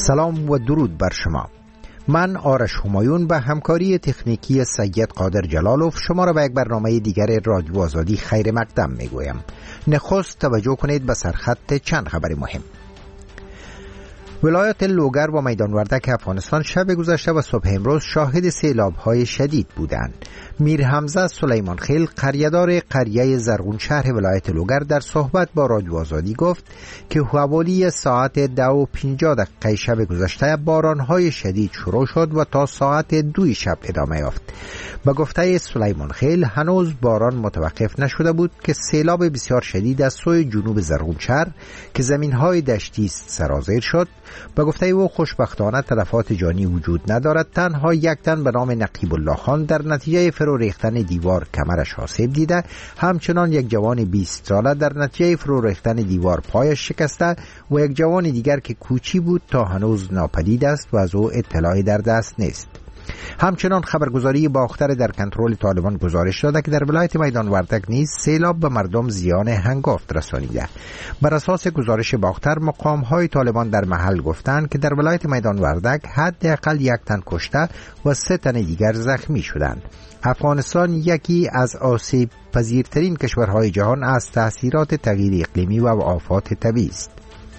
سلام و درود بر شما. من آرش همایون به همکاری تکنیکی سید قادر جلالوف شما را به یک برنامه دیگر رادیو آزادی خیر مقدم میگویم. نخست توجه کنید به سرخط چند خبر مهم. ولایت لوگر و میدان وردک افغانستان شب گذشته و صبح امروز شاهد سیلاب‌های شدید بودند. میر حمزه سلیمان خیل قریه‌دار قریه زرغون شهر ولایت لوگر در صحبت با رادیو آزادی گفت که حوالی ساعت 10:50 شب گذشته باران‌های شدید شروع شد و تا ساعت 2 شب ادامه یافت. با گفته سلیمان خیل هنوز باران متوقف نشده بود که سیلاب بسیار شدید از سوی جنوب زرغون شهر که زمین‌های دشتی است سرازیر شد. با گفته او خوشبختانه تلفات جانی وجود ندارد، تنها یک تن به نام نقیب الله خان در نتیجه فرو ریختن دیوار کمرش آسیب دیده، همچنان یک جوان 20 ساله در نتیجه فرو ریختن دیوار پایش شکسته و یک جوان دیگر که کوچی بود تا هنوز ناپدید است و از او اطلاعی در دست نیست. همچنان خبرگزاری باختر در کنترل طالبان گزارش داده که در ولایت میدان وردک نیز سیلاب به مردم زیان هنگفت رسانیده. بر اساس گزارش باختر مقام‌های طالبان در محل گفتند که در ولایت میدان وردک حداقل 1 تن کشته و 3 تن دیگر زخمی شدند. افغانستان یکی از آسیب پذیرترین کشورهای جهان از تأثیرات تغییر اقلیمی و آفات طبیعی است.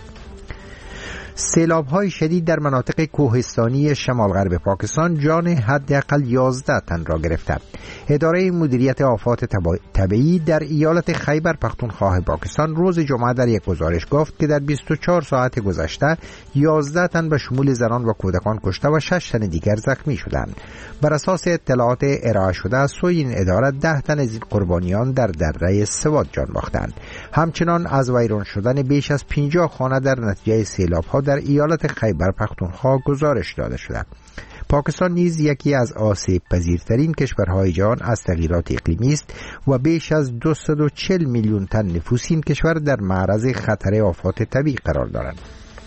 سیلاب‌های شدید در مناطق کوهستانی شمال غرب پاکستان جان حداقل 11 تن را گرفته. اداره مدیریت آفات طبیعی در ایالت خیبر پختونخوا پاکستان روز جمعه در یک گزارش گفت که در 24 ساعت گذشته 11 تن به شمول زنان و کودکان کشته و 6 تن دیگر زخمی شدند. بر اساس اطلاعات ارائه شده از سوی این اداره 10 تن از این قربانیان در دره سوات جان باختند. همچنان از ویران شدن بیش از 50 خانه در نتیجه سیلاب‌ها در ایالت خیبر پختونخوا گزارش داده شده. پاکستان نیز یکی از آسیب پذیرترین کشورهای جهان از تغییرات اقلیمی است و بیش از 240 میلیون تن نفوس این کشور در معرض خطر آفات طبیعی قرار دارند.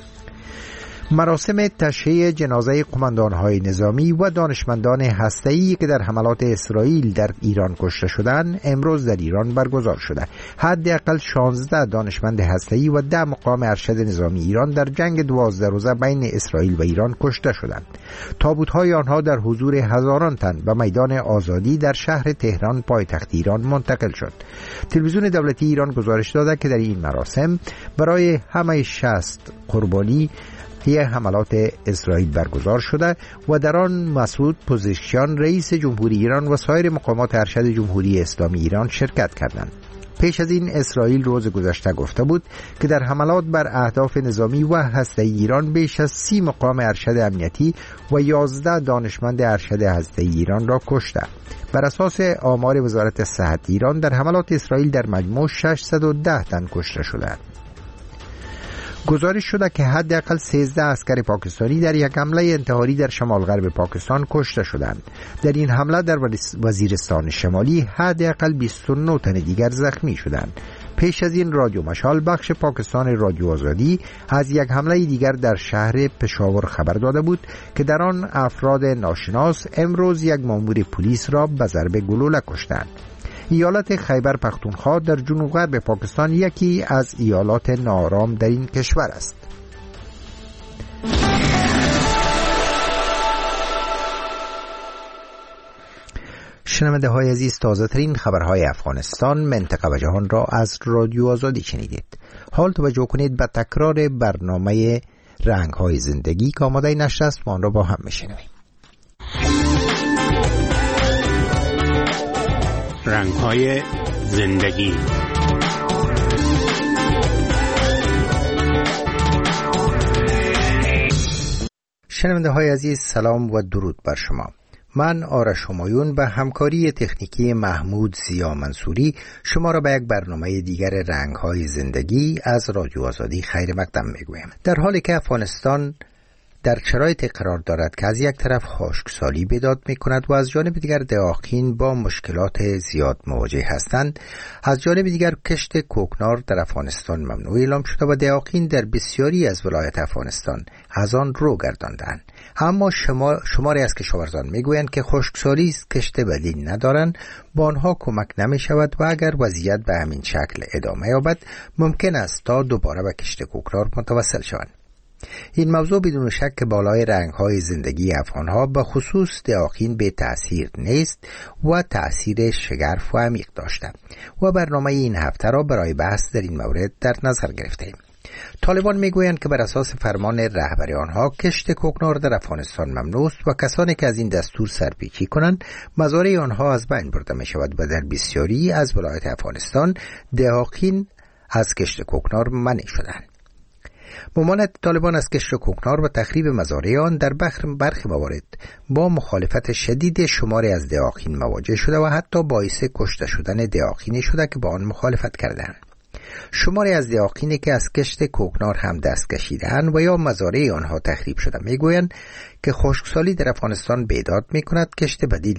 مراسم تشییع جنازه قماندان‌های نظامی و دانشمندان هسته‌ای که در حملات اسرائیل در ایران کشته شدند امروز در ایران برگزار شده. حداقل 16 دانشمند هسته‌ای و 10 مقام ارشد نظامی ایران در جنگ 12 روزه بین اسرائیل و ایران کشته شدند. تابوت‌های آنها در حضور هزاران تن به میدان آزادی در شهر تهران پایتخت ایران منتقل شد. تلویزیون دولتی ایران گزارش داده که در این مراسم برای همه 60 قربانی حملات اسرائیل برگزار شده و در آن مسعود پزشکیان رئیس جمهوری ایران و سایر مقامات ارشد جمهوری اسلامی ایران شرکت کردند. پیش از این اسرائیل روز گذشته گفته بود که در حملات بر اهداف نظامی و هسته‌ای ایران بیش از 30 مقام ارشد امنیتی و 11 دانشمند ارشد هسته‌ای ایران را کشته. بر اساس آمار وزارت صحت ایران در حملات اسرائیل در مجموع 610 تن کشته شدند. گزارش شده که حداقل 13 عسکر پاکستانی در یک حمله انتحاری در شمال غرب پاکستان کشته شدند. در این حمله در وزیرستان شمالی حداقل 29 تن دیگر زخمی شدند. پیش از این رادیو مشال بخش پاکستان رادیو آزادی از یک حمله دیگر در شهر پشاور خبر داده بود که در آن افراد ناشناس امروز یک مأمور پلیس را به ضرب گلوله کشتند. ایالت خیبر پختونخوا در جنوب غرب پاکستان یکی از ایالات ناآرام در این کشور است. شنونده های عزیز، تازه ترین خبرهای افغانستان، منطقه و جهان را از رادیو آزادی شنیدید. حال توجه کنید به تکرار برنامه رنگ های زندگی که آماده نشر است و آن را با هم میشنویم. رنگ‌های زندگی. شنونده های عزیز، سلام و درود بر شما. من آرش همایون به همکاری تکنیکی محمود زیا منصوری شما را به یک برنامه دیگر رنگ‌های زندگی از رادیو آزادی خیر مقدم میگویم. در حالی که افغانستان در شرایطی قرار دارد که از یک طرف خشکسالی بیداد می کند و از جانب دیگر دهاقین با مشکلات زیاد مواجه هستند، از جانب دیگر کشت کوکنار در افغانستان ممنوع اعلام شده و دهاقین در بسیاری از ولایت افغانستان از آن رو گرداندند. اما شماری از کشاورزان میگویند که خشکسالی است، کشت بدیل ندارند، با آنها کمک نمی شود و اگر وضعیت به همین شکل ادامه یابد ممکن است تا دوباره به کشت کوکنار متوسل شوند. این موضوع بدون شک بالای رنگ‌های زندگی افغان‌ها به خصوص دهاخین به تأثیر نیست و تأثیر شگرف و عمیق داشته و برنامه این هفته را برای بحث در این مورد در نظر گرفتیم. طالبان میگویند که بر اساس فرمان رهبری آنها کشت کوکنار در افغانستان ممنوع است و کسانی که از این دستور سرپیچی کنند مزارع آنها از بین برده می شود و در بسیاری از ولایات افغانستان دهاخین از کشت کوکنار منع شدند. ممانعت طالبان از کشت کوکنار و تخریب مزارع آن در برخی موارد با مخالفت شدید شماری از دهاخین مواجه شده و حتی باعث کشته شدن دهاخینی شده که با آن مخالفت کردند. شماری از دهاخینی که از کشت کوکنار هم دست کشیدند و یا مزارع آنها تخریب شده میگویند که خشکسالی در افغانستان بیداد میکند، کشت بدیل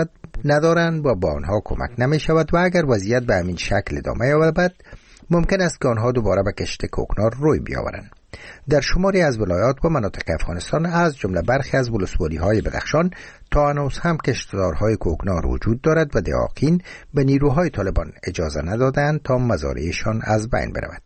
ندارند و با آنها کمک نمی شود و اگر وضعیت به همین شکل ادامه یابد ممکن است که آنها دوباره به کشت کوکنار روی بیاورند. در شماری از ولایات و مناطق افغانستان از جمله برخی از ولسوالی‌های بدخشان تا هنوز هم کشتزارهای کوکنار وجود دارد و دهاخین به نیروهای طالبان اجازه ندادند تا مزارعشان از بین برود.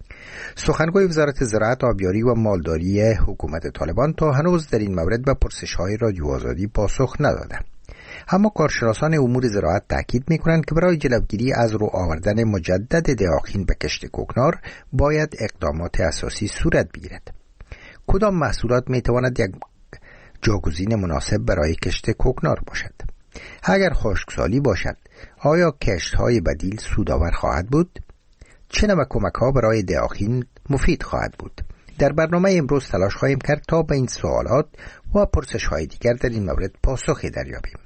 سخنگوی وزارت زراعت، آبیاری و مالداری حکومت طالبان تا هنوز در این مورد به پرسش‌های رادیو آزادی پاسخ ندادند. اما کارشناسان امور زراعت تاکید می‌کنند که برای جلوگیری از رو آوردن مجدد دهاخین به کشت کوکنار باید اقدامات اساسی صورت بگیرد. کدام محصولات می‌تواند یک جاگزین مناسب برای کشت کوکنار باشد؟ اگر خشکسالی باشد، آیا کشت‌های بدیل سودآور خواهد بود؟ چه نوع کمک‌ها برای دهاخین مفید خواهد بود؟ در برنامه امروز تلاش خواهیم کرد تا به این سوالات و پرسش‌های دیگر در این مورد پاسخی دریابیم.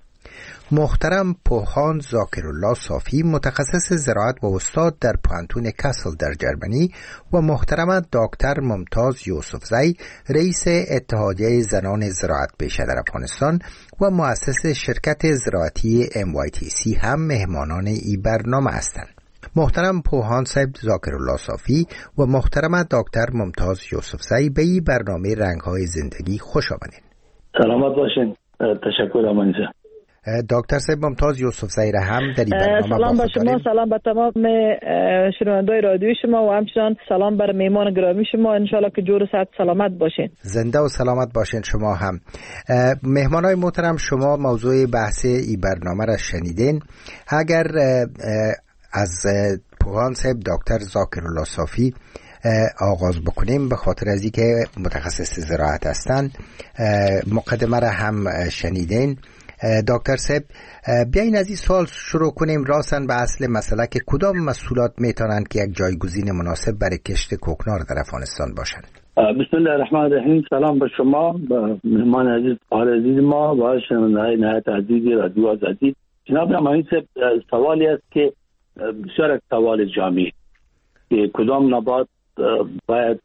محترم پوهان ذاکرالله صافی، متخصص زراعت و استاد در پانتون کاسل در جرمنی، و محترم دکتر ممتاز یوسفزی، رئیس اتحادیه زنان زراعت پیشه در افغانستان و مؤسس شرکت زراعتی MYTC هم مهمانان این برنامه هستند. محترم پوهان صاحب ذاکرالله صافی و محترم دکتر ممتاز یوسفزی به این برنامه رنگ‌های زندگی خوش آمدین. سلامت باشین. تشکر امانجا. دکتر صاحب ممتاز یوسفزی را هم در این برنامه سلام به شما، سلام به تمام شنوندگان رادیوی شما و همچنان سلام بر میهمان گرامی شما. انشالله که جور و صحت سلامت باشین. زنده و سلامت باشین شما هم. مهمانای محترم، شما موضوع بحث این برنامه را شنیدین. اگر از پوهان صاحب دکتر ذاکرالله صافی آغاز بکنیم، به خاطر از اینکه متخصص زراعت هستند، مقدمه را هم شنیدین. دکتر صاحب، بیاین از این سوال شروع کنیم راستن به اصل مسئله که کدام محصولات میتونند که یک جایگزین مناسب برای کشت کوکنار در افغانستان باشند؟ بسم الله الرحمن الرحیم. سلام به شما، به مهمان عزیز ما و شنونده‌های نهایت عزیز رادیو آزادی. جناب امانی صاحب، سوالی است که بسیار سوال جامعی که کدام نبات باید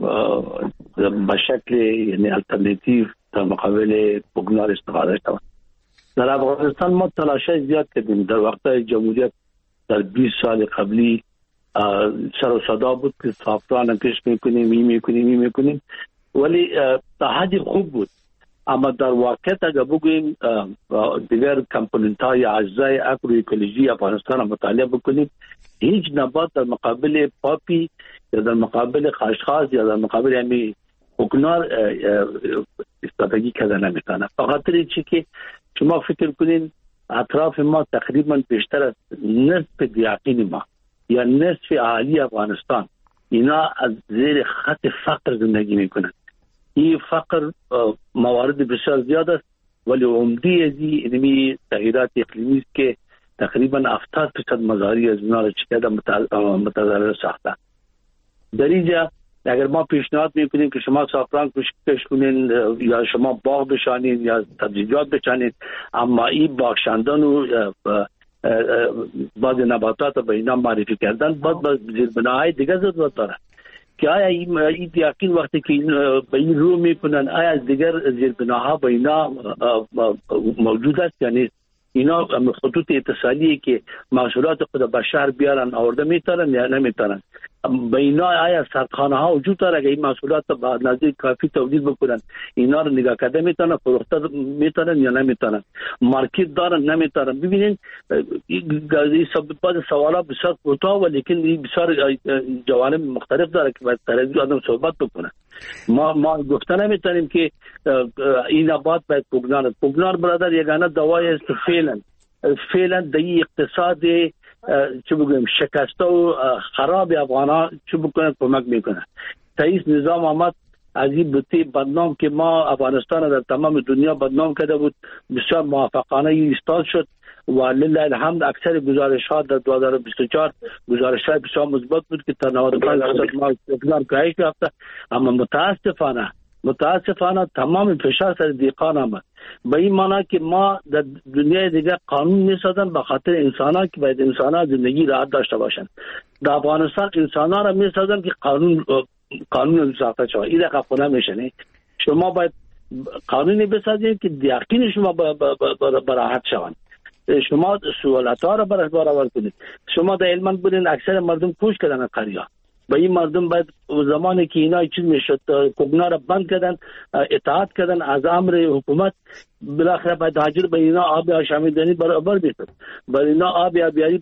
به شکل یعنی الटरनेटिव در مقابل کوکنار استفاده شود. در افغانستان ما تلاشای زیاد کردیم. در وقتهای جمهوریت در 20 سال قبلی سر و صدا بود که سافتران کش میکنیم ولی تا حدی خوب بود. اما در واقعیت اگر بگوییم دیگر کمپوننت های اجزای اگرواکولوژی افغانستان را مطالعه بکنیم، هیچ نبات در مقابل پاپی یا در مقابل خاشخاص یا در مقابل همی کوکنار استفاده کرده نمیتونه. بخاطر چی که شما فکر کنین اطراف ما تقریبا بیشتر از نصف دیاقین ما یا نصف اهالی افغانستان اینا از زیر خط فقر زندگی میکنن. این فقر موارد بسیار زیاد است ولی عمده از این تغییرات اقلیمی است که تقریبا 70% مزارع از اونا را چکیده متضرر ساخته. در اینجا اگر ما پیشنهاد میکنیم که شما سافران کش کنین یا شما باغ بشانین یا سبزیجات بچنین، اما این باغشاندن و بعض نباتات به اینا معرفی کردن باید با زیربناهای دیگه ضرورت داره که آیا این یقین وقتی که به این رو میکنن آیا از دیگر زیربناها به اینا موجود است، یعنی اینا خطوط اتصالی که محصولات خود به شهر بیارن آورده میتونن یا نمیتونن. به اینا آیا سردخانه ها وجود داره که این محصولات با نزدیک کافی تولید بکنن؟ اینا رو نگاه کرده میتونن فروخته میتونن یا نمیتونن؟ مارکت دارن نمیتونن؟ ببینید این سوالات بسیار کوتاه و لیکن بسیار جوانب مختلف داره که باید در آدم صحبت بکنه. ما گفته نمیتونیم که این نبات باید کوگنار برادر یگانه دوای است فعلا در اقتصاد چه بگویم شکسته و خراب افغانا چه بکنه کمک میکنه. رئیس نظام آمد از این بوته بدنام که ما افغانستان در تمام دنیا بدنام کرده بود بسیار موفقانه ایستاد شد و لله الحمد اکثر گزارش ها در 2024 گزارش های بسیار مثبت بود که تا 95% ما اقدام کاهش یافته. اما متاسفانه تمام فشار سر دیقان آمد. به این معنی که ما در دنیای دیگه قانون میسازن به خاطر انسان که باید انسان ها زندگی راحت داشته باشن. در افغانستان انسان ها را میسازن که قانون ساخته شود. این قفله میشنه. شما باید قانونی بسازید که یقین شما براحت شوند. شما سوالات ها را برابر کنید. شما در علمان بودین اکثر مردم کوش کردن قریا. به این مردم باید زمانی که اینا چیز میشد کوگنا را بند کردن اطاعت کردن از امر حکومت بالاخره باید حاضر به اینا آب آشامیدنی برابر میشد. برای اینا آب آبیاری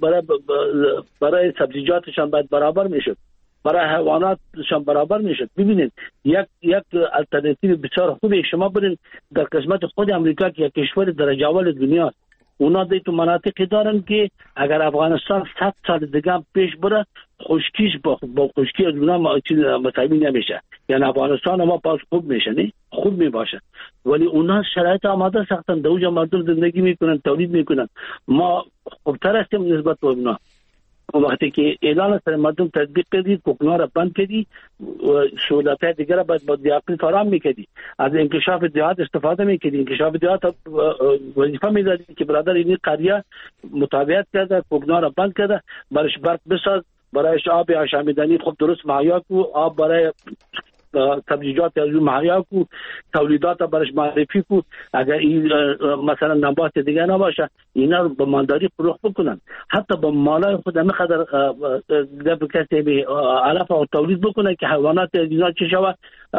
برای سبزیجاتشان باید برابر میشد. برای حیواناتشان برابر میشد. ببینید یک الټرناتیو بسیار خوبی شما برین در قسمت خود امریکا که یک کشور درجه اول دنیا اونا تو مناطقی دارن که اگر افغانستان 100 سال دیگه پیش بره خشکیش با خشکی از اونا مساوی نمیشه. یعنی افغانستان ما پاس خوب میشه نه خوب میباشه ولی اونا شرایط آماده ساختن در اونجا مردم زندگی میکنن تولید میکنن. ما خوبتر هستیم نسبت به اونا. وقتی که اعلان سر مردم تطبیق کردید کوگنا را بند کردی سهولت‌های دیگر را باید با دیاقین فراهم میکردی از انکشاف دیهات استفاده میکردی. انکشاف دیهات وظیفه میدادی که برادر این قریه مطابقت کرده کوگنا را بند کرده برایش برق بساز برایش آب آشامیدنی خوب درست مهیا کو آب برای سبزیجات از اون مهیا کو تولیدات برایش معرفی کو. اگر این مثلا نبات دیگه نباشه اینا رو به مالداری فروخت بکنن حتی با مالای خود همه قدر دفع کسی به علف و تولید بکنن که حیوانات اینا چه شود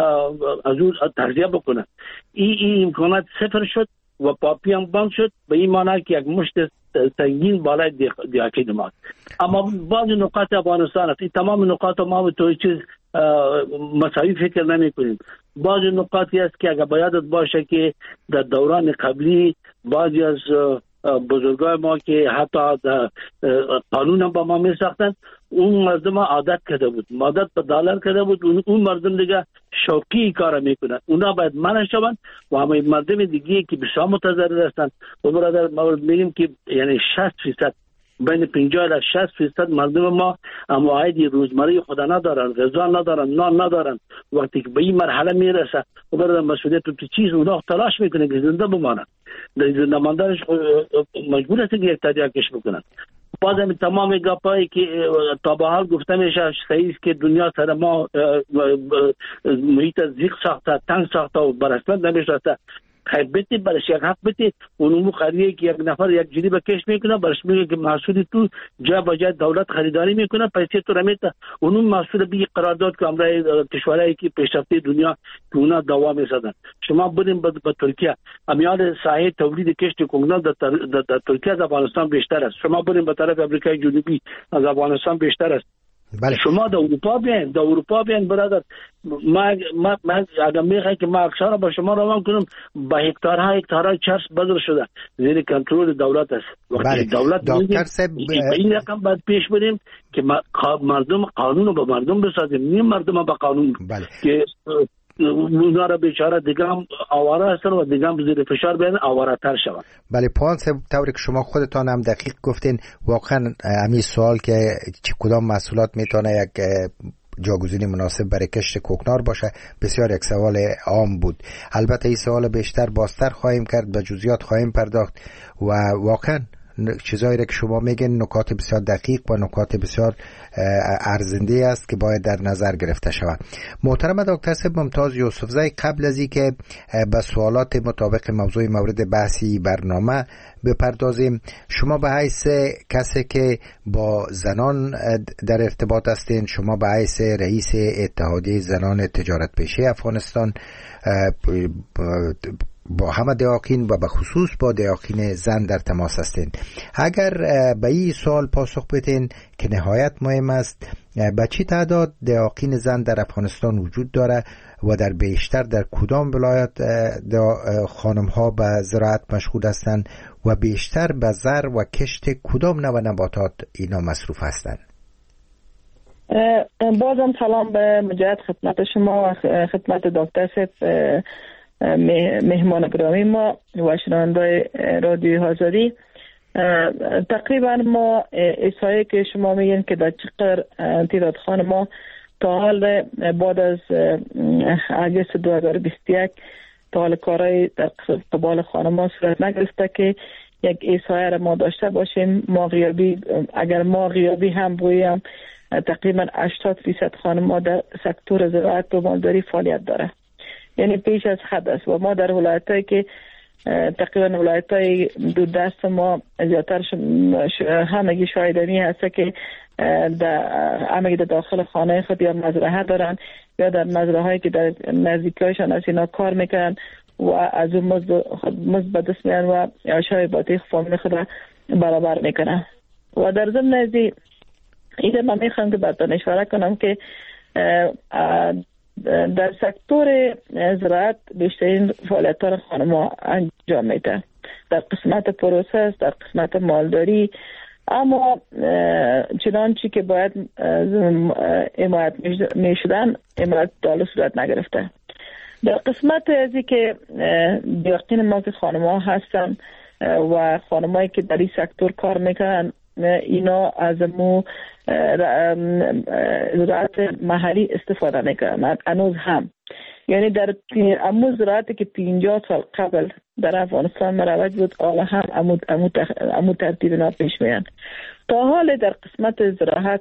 از اون تغذیه بکنن. این امکانات صفر شد و پاپی هم بند شد. به این معنی که یک مشت سنگین بالای دیاکی دماغ. اما بعض نقاط افغانستان است. این تمام نقاط ما به توی چیز مساوی فکر نمی کنیم. بعض نقاطی است که اگر باید باشه که در دوران قبلی بعضی از بزرگای ما که حتی قانون هم با ما می ساختن اون مردم عادت کرده بود عادت به دلار کرده بود اون مردم دیگه شوقی کار میکنن. اونا باید منع شوند و همه مردم دیگه که بسیار متضرر هستند و برادر ما میگیم که یعنی 60% بین 50 تا 60% مردم ما عواید روزمره خود ندارن غذا ندارن نان ندارن. وقتی که به این مرحله میرسه و برادر مسئولیت تو چیز اونا تلاش میکنن که زنده بمانن. در زنده ماندنش مجبور هستن که یک تدیاکش بکنن. باز هم تمام گپایی که تا به حال گفته میشه صحیح است که دنیا سر ما محیط زیق ساخته تنگ ساخته و برسمت نمیشته. خیلی بتی برش یک حق بتی اونمو خریه که یک نفر یک جلی بکش میکنه برش میگه که محصولی تو جا با جا دولت خریداری میکنه پیسه تو رمیته اونم محصول بی قرارداد که امرای کشورهایی که پیشرفته دنیا که اونا دوا میسازن. شما بریم به ترکیه امیال ساحه تولید کشت کوگنا در ترکیه از افغانستان بیشتر است. شما بریم به طرف امریکای جنوبی از افغانستان بیشتر است. بله. شما در اروپا بیاین برادر ما اگر میخوای که ما اکثر با شما روان کنم با هکتارها چرس بدل شده زیر کنترل دولت است. بله. دولت دکتر صاحب این رقم باید پیش بریم که مردم قانون رو به مردم بسازیم نیم مردم به قانون. بله. که اونا را بیچاره دیگه هم آواره هستن و دیگه هم زیر فشار بیان آواره تر شون. بله پوان صاحب طوری که شما خودتان هم دقیق گفتین واقعا همین سوال که کدام محصولات میتونه یک جاگزینی مناسب برای کشت کوکنار باشه بسیار یک سوال عام بود. البته این سوال بیشتر بازتر خواهیم کرد به جزئیات خواهیم پرداخت و واقعا چیزایی را که شما میگن نکات بسیار دقیق و نکات بسیار ارزنده است که باید در نظر گرفته شود. محترم دکتر صاحب ممتاز یوسفزی، قبل از اینکه به سوالات مطابق موضوع مورد بحثی برنامه بپردازیم، شما به حیث کسی که با زنان در ارتباط هستین، شما به حیث رئیس اتحادیه زنان تجارت پیشه افغانستان با همه دیاقین و به خصوص با دیاقین زن در تماس هستین، اگر به این سوال پاسخ بدین که نهایت مهم است، به چه تعداد دیاقین زن در افغانستان وجود داره و در بیشتر در کدام ولایت خانم ها به زراعت مشغول هستند و بیشتر به زر و کشت کدام نوع نباتات اینا مصروف هستند؟ بازم سلام به مجدد خدمت شما و خدمت دکتر صاحب مهمان گرامی ما و شنوندای رادیوی آزادی. تقریبا ما احصایه که شما میگین که در چقدر تعداد خانم‌ها تا حال بعد از اگست 2021 تا حال کارهای در قبال خانم‌ها صورت نگرفته که یک احصایه را ما داشته باشیم. ما غیابی، اگر ما غیابی هم بگویم، تقریبا 80% خانم‌ها در سکتور زراعت و مالداری فعالیت داره، یعنی پیش از حد است. و ما در ولایتایی که تقریبا ولایتای دو دست ما زیادتر همگی شایدنی هست که همگی در داخل خانه خود یا مزرعه دارن یا در مزرعه هایی که در نزدیکایشان از اینا کار میکنن و از اون مزد به دست میان و عشای باطی فامیل خود را برابر میکنن. و در ضمن از این من میخوام که براتون اشاره کنم که در سکتور زراعت بیشترین فعالیت را خانم‌ها انجام میده، در قسمت پروسس، در قسمت مالداری، اما چنانچه که باید حمایت میشدن حمایت دال صورت نگرفته. در قسمت ازی که دیاقین ما که خانم‌ها هستن و خانم‌هایی که در این سکتور کار میکنن، اینا از مو زراعت محلی استفاده میکنن هنوز هم، یعنی در امو زراعتی که 50 سال قبل در افغانستان مروج بود، حالا هم امو ترتیب اینا پیش میان. تا حال در قسمت زراعت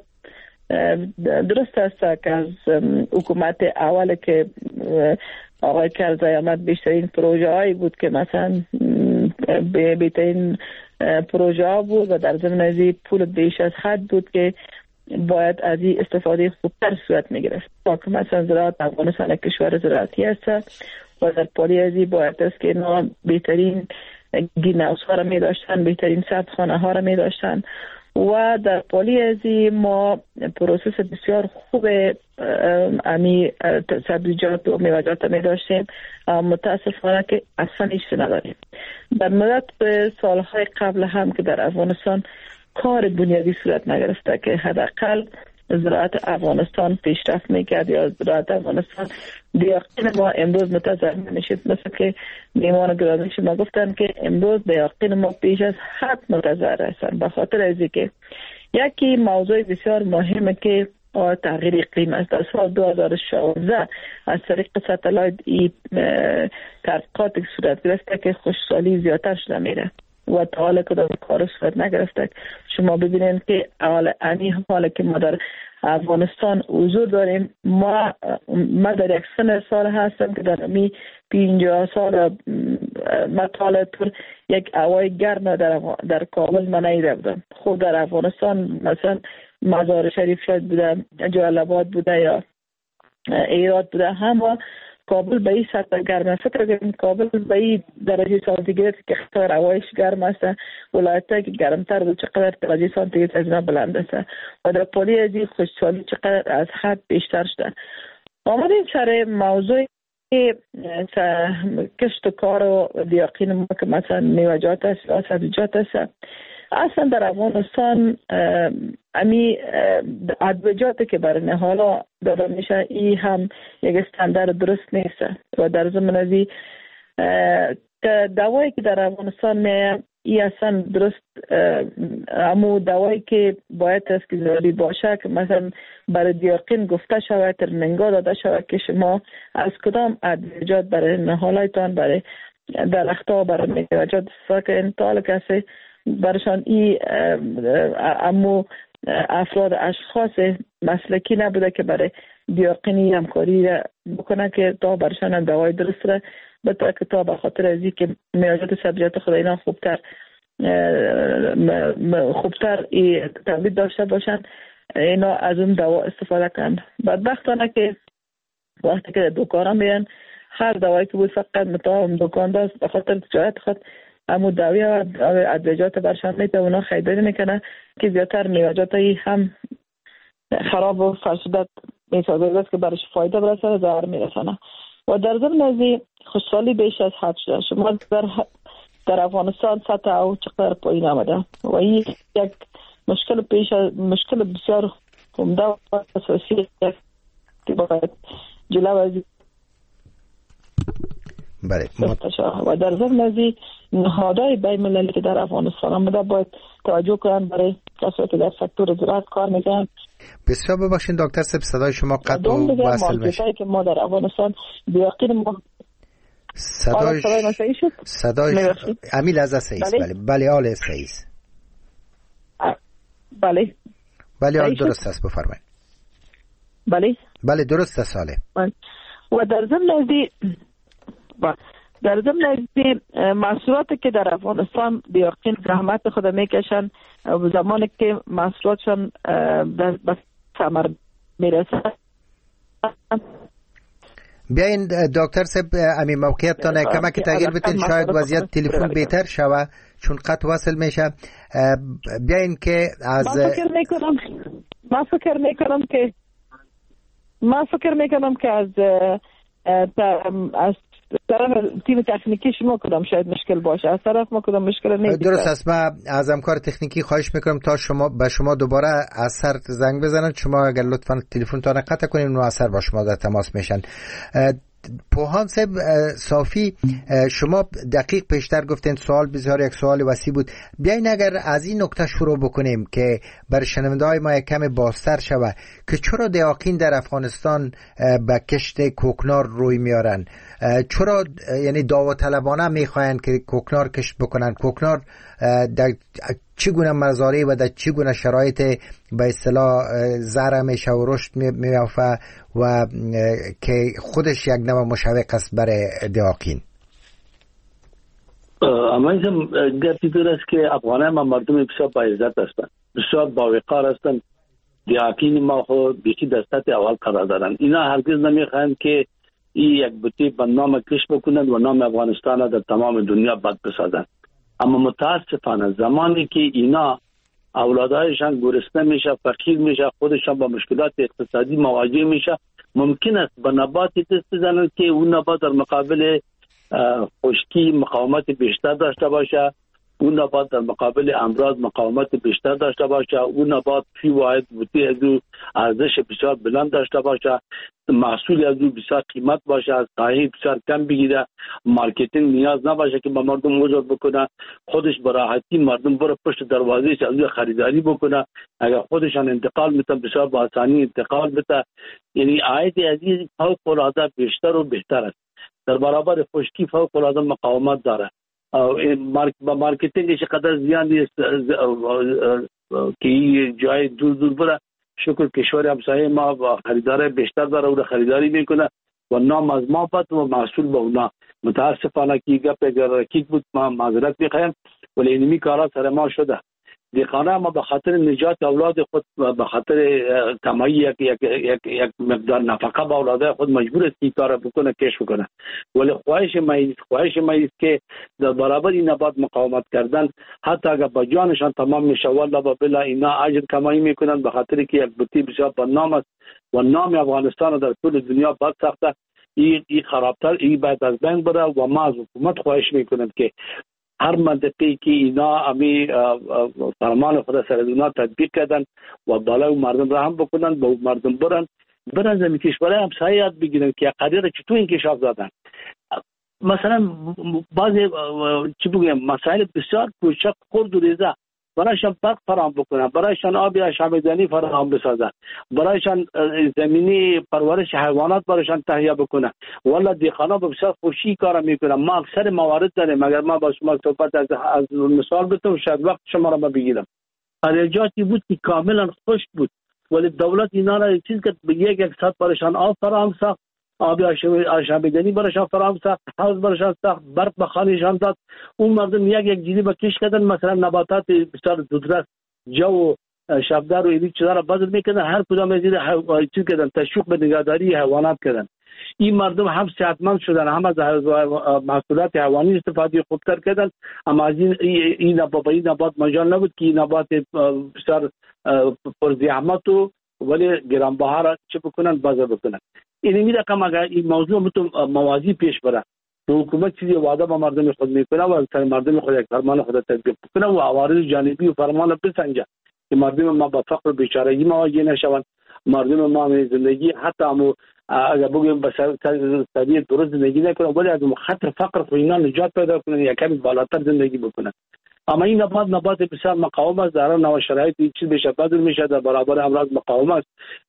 درست است که از حکومت اول که آقای کرزی آمد بیشترین پروژه هایی بود که مثلا بهترین پروژه ها بود و در ضمن از این پول بیش از حد بود که باید از این استفاده خوبتر صورت میگرفت. مثلا زراعت افغانستان کشور زراعتی است و در پالی از این باید است که اینا بهترین گرین‌هاوس ها را می داشتن، بهترین سبزخانه ها را می داشتن و در پالی از این ما پروسس بسیار خوب امی سبزیجات و میوه‌جات می داشتیم، متاسفانه که اصلا هیچ نداریم. در مدت سالهای قبل هم که در افغانستان کار بنیادی صورت نگرفته که حداقل زراعت افغانستان پیشرفت میکرد یا زراعت افغانستان دیاقین ما امروز متضرر میشید. مثل که میمان گرامی شما گفتن که امروز دیاقین ما پیش از حد متضرر هستند، به خاطر از اینکه یکی موضوع بسیار مهمه که تغییر اقلیم است. در سال 2016 از طریق ستلایت تحقیقات صورت گرفته که خشکسالی زیادتر شده میره و تا حالا کدام کار صورت نگرفته. شما ببینید که حالا که ما در افغانستان حضور داریم، ما در یک سن سال هستم که در امی 50 سال مطالعه طور یک هوای گرم در کابل من نیده بودم. خود در افغانستان مثلا مزار شریف شاید بوده، جلال آباد بوده یا ایراد بوده، همه کابل به این سطح گرم. فکر کنم کابل به این درجه سانتیگراد که خطر هوایش گرم است، ولایت‌هایی که گرمتر بود چقدر درجه سانتیگراد از اینا بلند است و در پالی از این خشکسالی چقدر از حد بیشتر شده. آمدیم سر موضوع کشت و کار و دیاقین ما که مثلا میوه‌جات است یا سبزیجات است. اصلا در افغانستان امی ادویجاتی که برای نهالا داده میشه این هم یک استاندارد درست نیست و در ضمن از این دوایی که در افغانستان میه این اصلا درست امو دوایی که باید است که ضروری باشه که مثلا برای دیاقین گفته شود، ترمینگا داده شود که شما از کدام ادویجات برای نهالایتان، برای درختها، برای میوه‌جات استفاده کنید. تا حالا کسی برشان امو افراد اشخاص مسلکی نبوده که برای دیاقینی همکاری بکنه که تا برشان دوای درست را بتا که تا به خاطر ازی که میاجات سبزیات خود اینا خوبتر تولید داشته باشن، اینا از اون دوا استفاده کن. بدبختانه که وقتی که دکان میرن هر دوایی که بود فقط متهم دکاندار به خاطر تجارت خود امو داوی و ادویجات برشان میده اونا خریداری میکنه که زیادتر میاجاتی هم خراب و فرسودت میسازه که برش فایده برسه ضرر میرسانه. و در ضمن ازی خوشحالی بیش از حد شده. شما در افغانستان سطح او چقدر پایین آمده و این یک مشکل بسیار عمده و اساسی که باید جلو ازی و در ضمن ازی نهادهای بین المللی که در افغانستان آمده باید توجه کنن برای کسایی که در سکتور زراعت کار میکنن. بسیار ببخشید دکتر صاحب صدای شما قطع و وصل میشه. که ما در افغانستان بیاقین ما صدای امیل از سعیس. بله آل سعیس. بله آل درست است، بفرمایید. بله درست است ساله. و در ضمن ازی محصولاتی که در افغانستان بیاقین زحمت خود میکشن و زمانی که محصولاتشان به ثمر میرسه. بیاین دکتر صاحب امی موقعیت تانه کمک تغییر بتین شاید وضعیت تلفن بهتر شوه چون قطع وصل میشه. بیاین که از من فکر میکنم که از طرف تیم تکنیکی شما کدام شاید مشکل باشه، از طرف ما کدام مشکل نیست. درست است. من از همکار تکنیکی خواهش میکنم تا به شما دوباره از سر زنگ بزنن. شما اگر لطفا تلفن تا قطع کنین و از سر با شما در تماس میشن. پوهان صاحب صافی شما دقیق پیشتر گفتین سوال بسیار یک سوال وسیع بود. بیاین اگر از این نکته شروع بکنیم که برای شنونده‌های ما یک کم بازتر شوه که چرا دیاقین در افغانستان به کشت کوکنار روی میارن، چرا یعنی داوطلبانه میخواین که کوکنار کشت بکنن، کوکنار در چگونه مزارع و در چگونه شرایط به اصطلاح زرع میشه و رشد میافه و که خودش یک نوع مشوق است برای دیاقین. اما این گفتی درست که افغانه ما مردم بسیار با عزت هستند، بسیار با وقار هستند. دیاقین ما خود بیشی دستت اول قرار دارند. اینا هرگز نمیخواهند که این یک بوتی به نام کش بکنند و نام افغانستان را در تمام دنیا بد بسازند. اما متاسفانه زمانی که اینا اولادایشان گرسنه میشه، فقیر میشه، خودشان با مشکلات اقتصادی مواجه میشه، ممکن است به نباتی دست بزنند که اون نبات در مقابل خشکی مقاومت بیشتر داشته باشه، اون نبات در مقابل امراض مقاومت بیشتر داشته باشه، اون نبات فی واحد بوتی از او ارزش بسیار بلند داشته باشه، محصول از او بسیار قیمت باشه، از قایق بسیار کم بگیره، مارکتینگ نیاز نباشه که به مردم وجود بکنه، خودش به راحتی مردم بره پشت دروازه‌اش از او خریداری بکنه، اگر خودشان انتقال میتن بسیار با آسانی انتقال بده. یعنی عاید عزیز فوق العاده بیشتر و بهتر است، در برابر خشکی فوق العاده مقاومت داره. با مارکتینگش قدر زیان نیست که جای دور بره. شکر کشور همسایه ما خریدار بیشتر داره و خریداری میکنه و نام از ما بد و محصول با اونا. متاسفانه که گپ اگر رکیک بود ما معذرت میخوایم، ولی اینمی کارا سر ما شده. دیخانه ما به خاطر نجات اولاد خود و به خاطر کمایی یک مقدار نفقه با اولاد خود مجبور است این کار بکنه، کش بکنه. ولی خواهش ما است که در برابر این نبات مقاومت کردن، حتی اگر با جانشان تمام میشه والله با بلا اینا اجر کمایی میکنن، به خاطر که یک بوتی بسیار با نام است و نام افغانستان در طول دنیا بد ساخته. این خرابتر، این باید از بین بره و ما از حکومت خواهش میکنم که هر منطقه‌ای که اینا امی فرمان خود سر اونا تطبیق کردن و بالای مردم رحم بکنن، با مردم برن زمین کشورهای همسایه یاد بگیرن که قدر چطور انکشاف دادن. مثلا بعضی چی بگم مسائل بسیار کوچک خرد و ریزه برایشان برق فراهم بکنن، برایشان آب آشامیدنی فراهم بسازن، برایشان زمینی پرورش حیوانات برایشان تهیه بکنن. والا دیخانا بسیار خوشی کار میکنن. ما اکثر موارد داریم، اگر ما با شما صحبت از مثال بتونم شاید وقت شما را بگیرم. خریجاتی بود که کاملا خشک بود، ولی دولت اینا را چیز که به 100 برایشان آب فراهم ساخت، آب آشامیدنی برایشان فراهم ساخت، حوض برایشان ساخت، برق به خانه‌شان داد. اون مردم یک جیلی با کش کردن، مثلا نباتات بسیار زودرس جو شبدار و این چیزا را بدل میکردن، هر کدام از این چیز کردن، تشویق به نگهداری حیوانات کردن. این مردم هم صحتمند شدن، هم از محصولات حیوانی استفاده خوبتر کردن. اما از این نبات مجال نبود که این نبات بسیار پرزحمت و ولی گرانبها را چه بکنن، بازار بکنن. این رقم اگر این موضوع موازی پیش بره، حکومت چیزی وعده با مردم خود میکنه و مردم خود یک فرمان خود تطبیق بکنه و عوارض جانبی و فرمان بسنجه که مردم ما با فقر و بیچارگی مواجه نشوند. مردم ما زندگی حتی اگر بگیم به طبیعت درست زندگی نکنه، ولی از خطر فقر خو اینا نجات پیدا کنن، یکم بالاتر زندگی بکنن. اما این نبات بسیار مقاوم است، در نوع شرایط چیز بشه بدل میشه، در برابر امراض مقاوم است.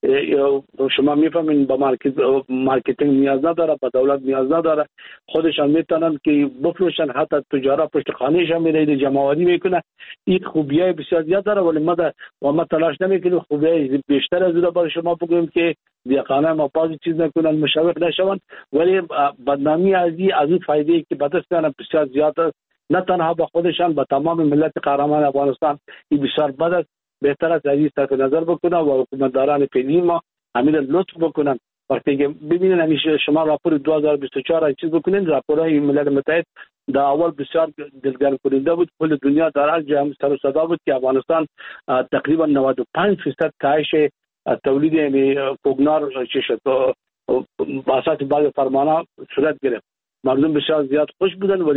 شما میفهمین با مارکتینگ نیاز نداره، با دولت نیاز نداره، خودشان میتونن که بفروشن، حتی تجارت پشت خانهشان میره جمع‌آوری میکنه. این خوبیای بسیار زیاد داره، ولی ما تلاش نمیکنیم خوبیای بیشتر از اون برای شما بگویم که دیقانه ما پازی چیز نکنن، مشوق نشون. ولی بدنامی از این فایده که به دست میارن بسیار زیاد است، نه تنها با خودشان، با تمام ملت قهرمان افغانستان. این بسیار بد است. بهتر است از این صرف نظر بکنن و حکومتداران فعلی ما همین لطف بکنن. وقتی که ببینن همیشه شما راپور 2024 چیز بکنین، راپورهای ملل متحد در اول بسیار دلگرم کننده بود. کل دنیا در هر جای سر و صدا بود که افغانستان تقریبا 95% کاهش تولید کوگنار چه شد با اساس بعض فرمانها صورت گرفت. مردم بسیار زیاد خوش بودن، ولی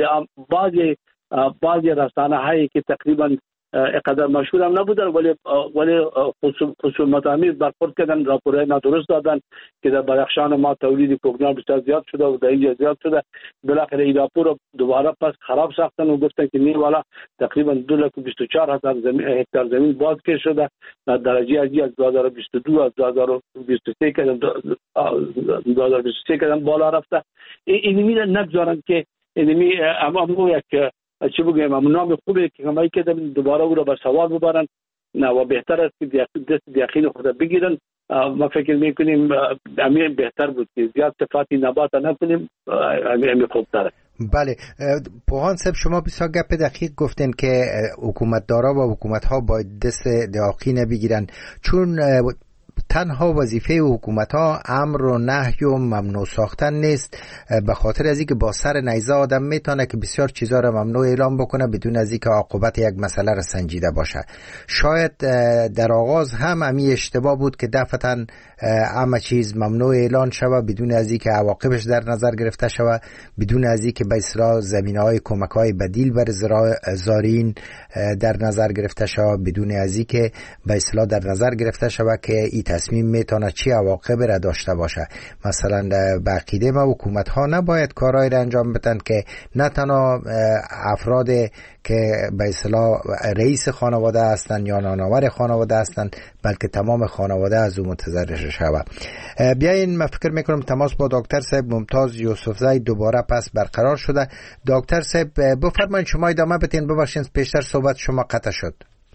بعضی رسانه هایی که تقریبا اقدر مشهور هم نبودن ولی خصومت آمیز برخورد کردن، راپورهای نادرست دادن که در بدخشان ما تولید کوگنار بسیار زیاد شده و در اینجا زیاد شده. بالاخره این راپور دوباره پس خراب ساختن و گفتن که نه والا تقریبا 224,000 هکتار زمین بازکش شده در درجه از 2022 از 2023 کردن بالا رفته. اینمی نگذارن که اینمی اما یک چه بگم نام خوبه که کمایی که دوباره او را به سوال ببرن. نه و بهتر است که دست یقین خود بگیرن. ما فکر میکنیم همین بهتر بود که زیاد صفاتی نبات نکنیم، همین خوبتره. بله پوهان صاحب، شما بسیار گپ دقیق گفتین که حکومتدارا و حکومت‌ها باید دست یقین بگیرن، چون تنها وظیفه حکومت‌ها امر و نهی و ممنوع ساختن نیست، به خاطر از اینکه با سر نیزه آدم میتونه که بسیار چیزا را ممنوع اعلام بکنه بدون از اینکه عاقبت یک مسئله را سنجیده باشه. شاید در آغاز هم امی اشتباه بود که دفعتاً همه چیز ممنوع اعلان شود بدون از اینکه عواقبش در نظر گرفته شود، بدون از اینکه به اصطلاح زمینه‌های کمک‌های بدیل بر زارعین در نظر گرفته شود، بدون از اینکه به اصطلاح در نظر گرفته شود که این تصمیم میتونه چی عواقب را داشته باشه. مثلا به عقیده ما حکومت‌ها نباید کارهایی را انجام بدن که نه تنها افراد که به اصطلاح رئیس خانواده هستند یا نانآور خانواده هستند، بلکه تمام خانواده از اون متضرر شود. بیاین من فکر میکنم تماس با دکتر صاحب ممتاز یوسفزی دوباره پس برقرار شده. دکتر صاحب بفرمایید، شما ادامه بدین. ببخشید پیشتر صحبت شما قطع شد.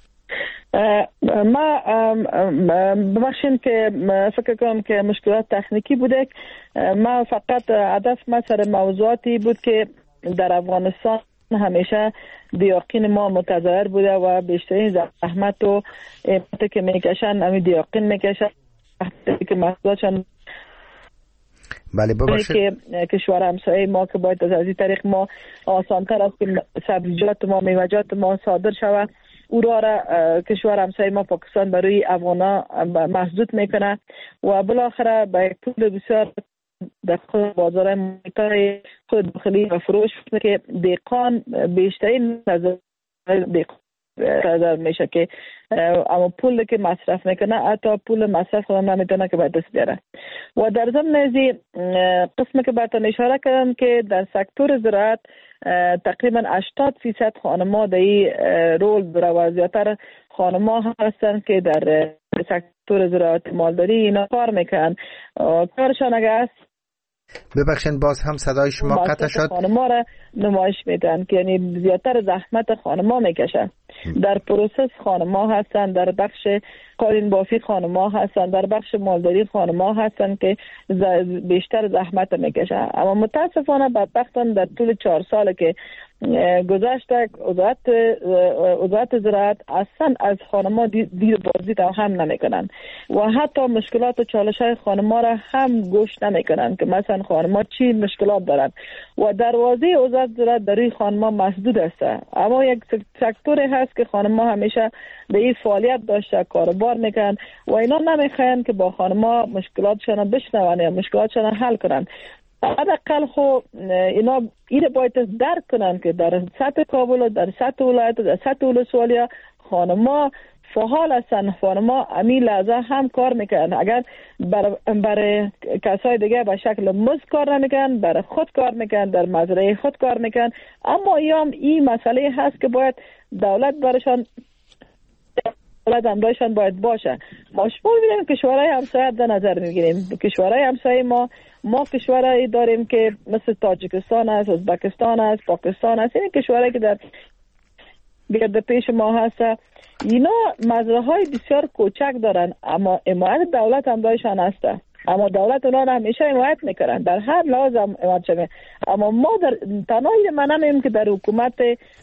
ما ببخشید که فکر کنم که مشکلات تکنیکی بوده. ما فقط هدف ما سر موضوعاتی بود که در افغانستان همیشه دیاقین ما متضرر بوده و بیشترین زحمت و که میکشن همین دیاقین میکشن که محصولاتشان بله ببخشید که کشور همسایه ما که باید از این طریق ما آسانتر است که سبزیجات ما میوه‌جات ما صادر شود. او را کشور همسایه ما پاکستان برای افغانا محدود میکنه و بالاخره به پول بسیار در خود بازار مایتای خود داخلی و فروش که دهقان بیشترین نظر میشه که اما پول که مصرف میکنه حتی پول مصرف خودم نمیتونه که به دست بیاره. و در ضمن ازی قسم که براتون اشاره کردم که در سکتور زراعت تقریبا 80% خانم‌ها در این رول و زیادتر خانم‌ها هستن که در سکتور زراعت مالداری اینا کار میکنن. کارشان اگه است ببخشید باز هم صدای شما قطع شد. خانم‌ها را نمایش میدن که یعنی زیادتر زحمت خانم‌ها میکشن. در پروسس خانم‌ها هستن، در بخش قالین بافی خانم‌ها هستن، در بخش مالداری خانم‌ها هستن که بیشتر زحمت میکشن. اما متاسفانه بدبختانه در طول 4 سال که گذشته وزارت زراعت اصلا از خانم‌ها دید بازدید هم نمیکنن و حتی مشکلات و چالش‌های خانم‌ها را هم گوش نمیکنن که مثلا خانم‌ها چی مشکلات دارن و دروازه وزارت زراعت در این خانم‌ها مسدود است. اما یک سکتوری هست که خانم‌ها همیشه به این فعالیت داشته کاروبار میکنن و اینا نمیخواین که با خانم‌ها مشکلاتشون بشنون یا مشکلاتشون حل کنن. حداقل خو اینا ایره باید درک کنن که در سطح کابل، در سطح ولایت، در سطح ولسوالی خانم‌ها فعال هستن. خانم‌ها همین لحظه هم کار میکنن. اگر برای کسای دیگه به شکل مزد کار نمیکنن، برای خود کار میکنن، در مزرعه خود کار میکنن. اما این مسئله هست که باید دولت برشان امرایشان باید باشه. ما شما می‌بینیم کشورهای همسایه در نظر میگیریم. کشورهای همسایه ما کشورهایی داریم که مثل تاجیکستان است، ازبکستان است، پاکستان است. این کشورهایی که در گرد پیش ما هست، اینا مزرعه‌های بسیار کوچک دارن اما حمایت دولت هم دایشان هست. اما دولت اونا را همیشه حمایت میکنن، در هر لحاظ حمایت شده. اما ما در تنهایی من نمیم که در حکومت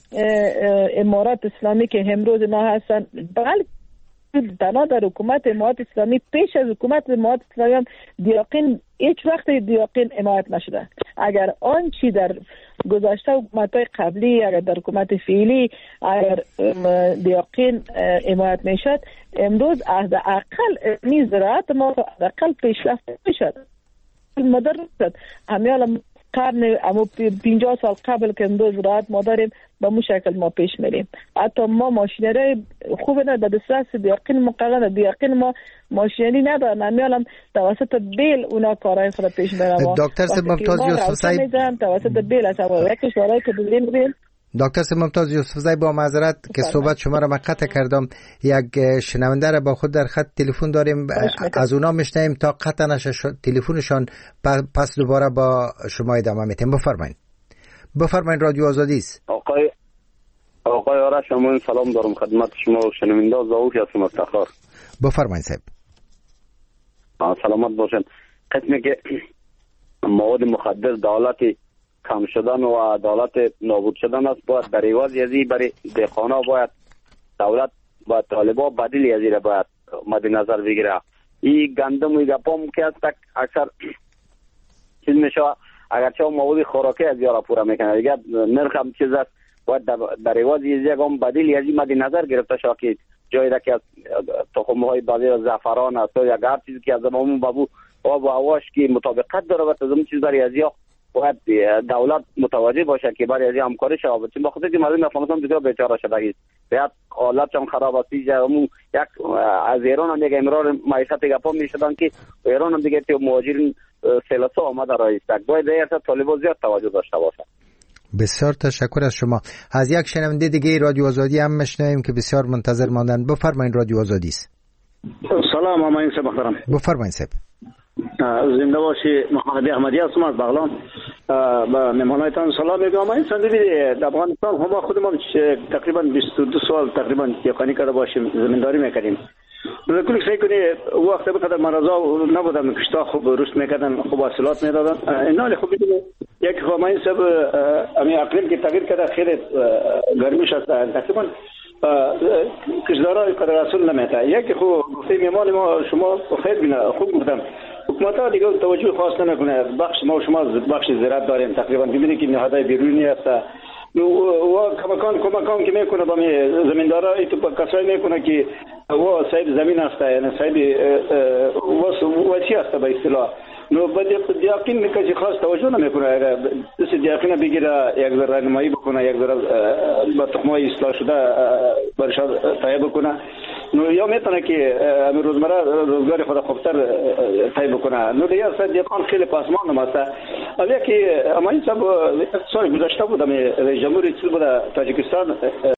امارات اسلامی که امروز ما هستن، بغل تنها در حکومت امارات اسلامی پیش از حکومت امارات اسلامی هم دیاقین هیچ وقت دیاقین حمایت نشده. اگر آن چی در گذشته حکومت‌های قبلی، اگر در حکومت فعلی اگر دیاقین حمایت میشد، امروز از اقل زراعت ما اقل پیشرفت میشد. مدرن شد. همیال قرن 50 سال قبل که امروز زراعت ما داریم به مو شکل ما پیش میریم. حتی ما ماشینری خوب نه در دسترس دیاقین مقرر دیاقین ما ماشینی ندارن. همیال توسط بیل اونا کارهای خود پیش میرن. دکتر ممتاز یوسفزی توسط بیل از یک کشورهایی که بدیم. دکتر ممتاز یوسفزی با معذرت که صحبت شما را من قطع کردم، یک شنونده را با خود در خط تلفن داریم، از اونا میشنیم تا قطع نشه تلفنشان، پس دوباره با شما ادامه میتیم. بفرمایید رادیو آزادی است. آقای آرش شما سلام دارم خدمت شما و شنونده زاویه هستم از تخار. بفرمایید صاحب. سلامت باشین. قسمی که مواد مخدر دولت کم شدن و عدالت نابود شدن است، باید در عوض یزی برای دهقانا باید دولت با طالبا بدیل یزی را باید مد نظر بگیره. این گندم و گپام که است اکثر چیز میشه، اگرچه مواد خوراکی از یارا پورا میکنه دیگه نرخ هم چیز است، باید در عوض یزی هم بدیل یزی مد نظر گرفته شد که جایی را که از تخم‌های بعضی از زعفران است یا هر چیزی که از زمامون بابو آب و هواش که مطابقت داره و تزم چیز برای ازیا باید دولت متوجه باشه که برای ازیا همکاری شود. چون بخاطر که مردم افغانستان دیگه بیچاره شده است، حالت هم خراب است. یک از ایران هم یک امرار معیشت گپا میشدن که ایران هم دیگه مهاجرین سیلسا آمده رایست. باید در طالبا زیاد توجه داشته باشه. بسیار تشکر از شما. از یک شنونده دیگه رادیو آزادی هم میشنویم که بسیار منتظر ماندن. بفرمایید رادیو آزادی است. سلام امین صاحب محترم. بفرمایید صاحب. زنده باشی. محمد احمدی هستم از بغلان. با مهمانایتان سلام میگم. این سندی در افغانستان هم خودمون تقریبا 22 سال تقریبا یقینی کرده باشیم زمینداری میکردیم. کلی سعی کنی وقت بقدر مرزا نبودن کشتا خوب رشد میکردن، خوب حاصلات میدادن. اینا خوب دیگه یک خامین سب امی اقلیم که تغییر کرده خیلی گرمیش است تقریبا کشدارا قدر اصول نمیده. یک خوب گفته میمان ما شما خیلی بینا خوب گفتم حکومت ها دیگه توجه خاص نمیکنه. بخش ما شما بخش زراعت داریم تقریبا ببینید که نهادهای بیرونی است و کمکان که میکنه با زمیندارا ایتو کسایی میکنه که و صاحب زمین است، یعنی صاحب وسیع است به اصطلاح. نو بعد دیاقین میکشی خاص توجه نمیکنه. اگر دست دیاقین بگیره یک ذره راهنمایی بکنه، یک ذره با تخمای اصلاح شده برشاد تایید بکنه، نو یا میتونه که روزمره روزگار خود خوبتر طی بکنه. نو دیگه اصلا دیگان خیلی پاسمان نماسته. ولی که اما این سب سال گذشته بود رئیس جمهوری چیز بود تاجیکستان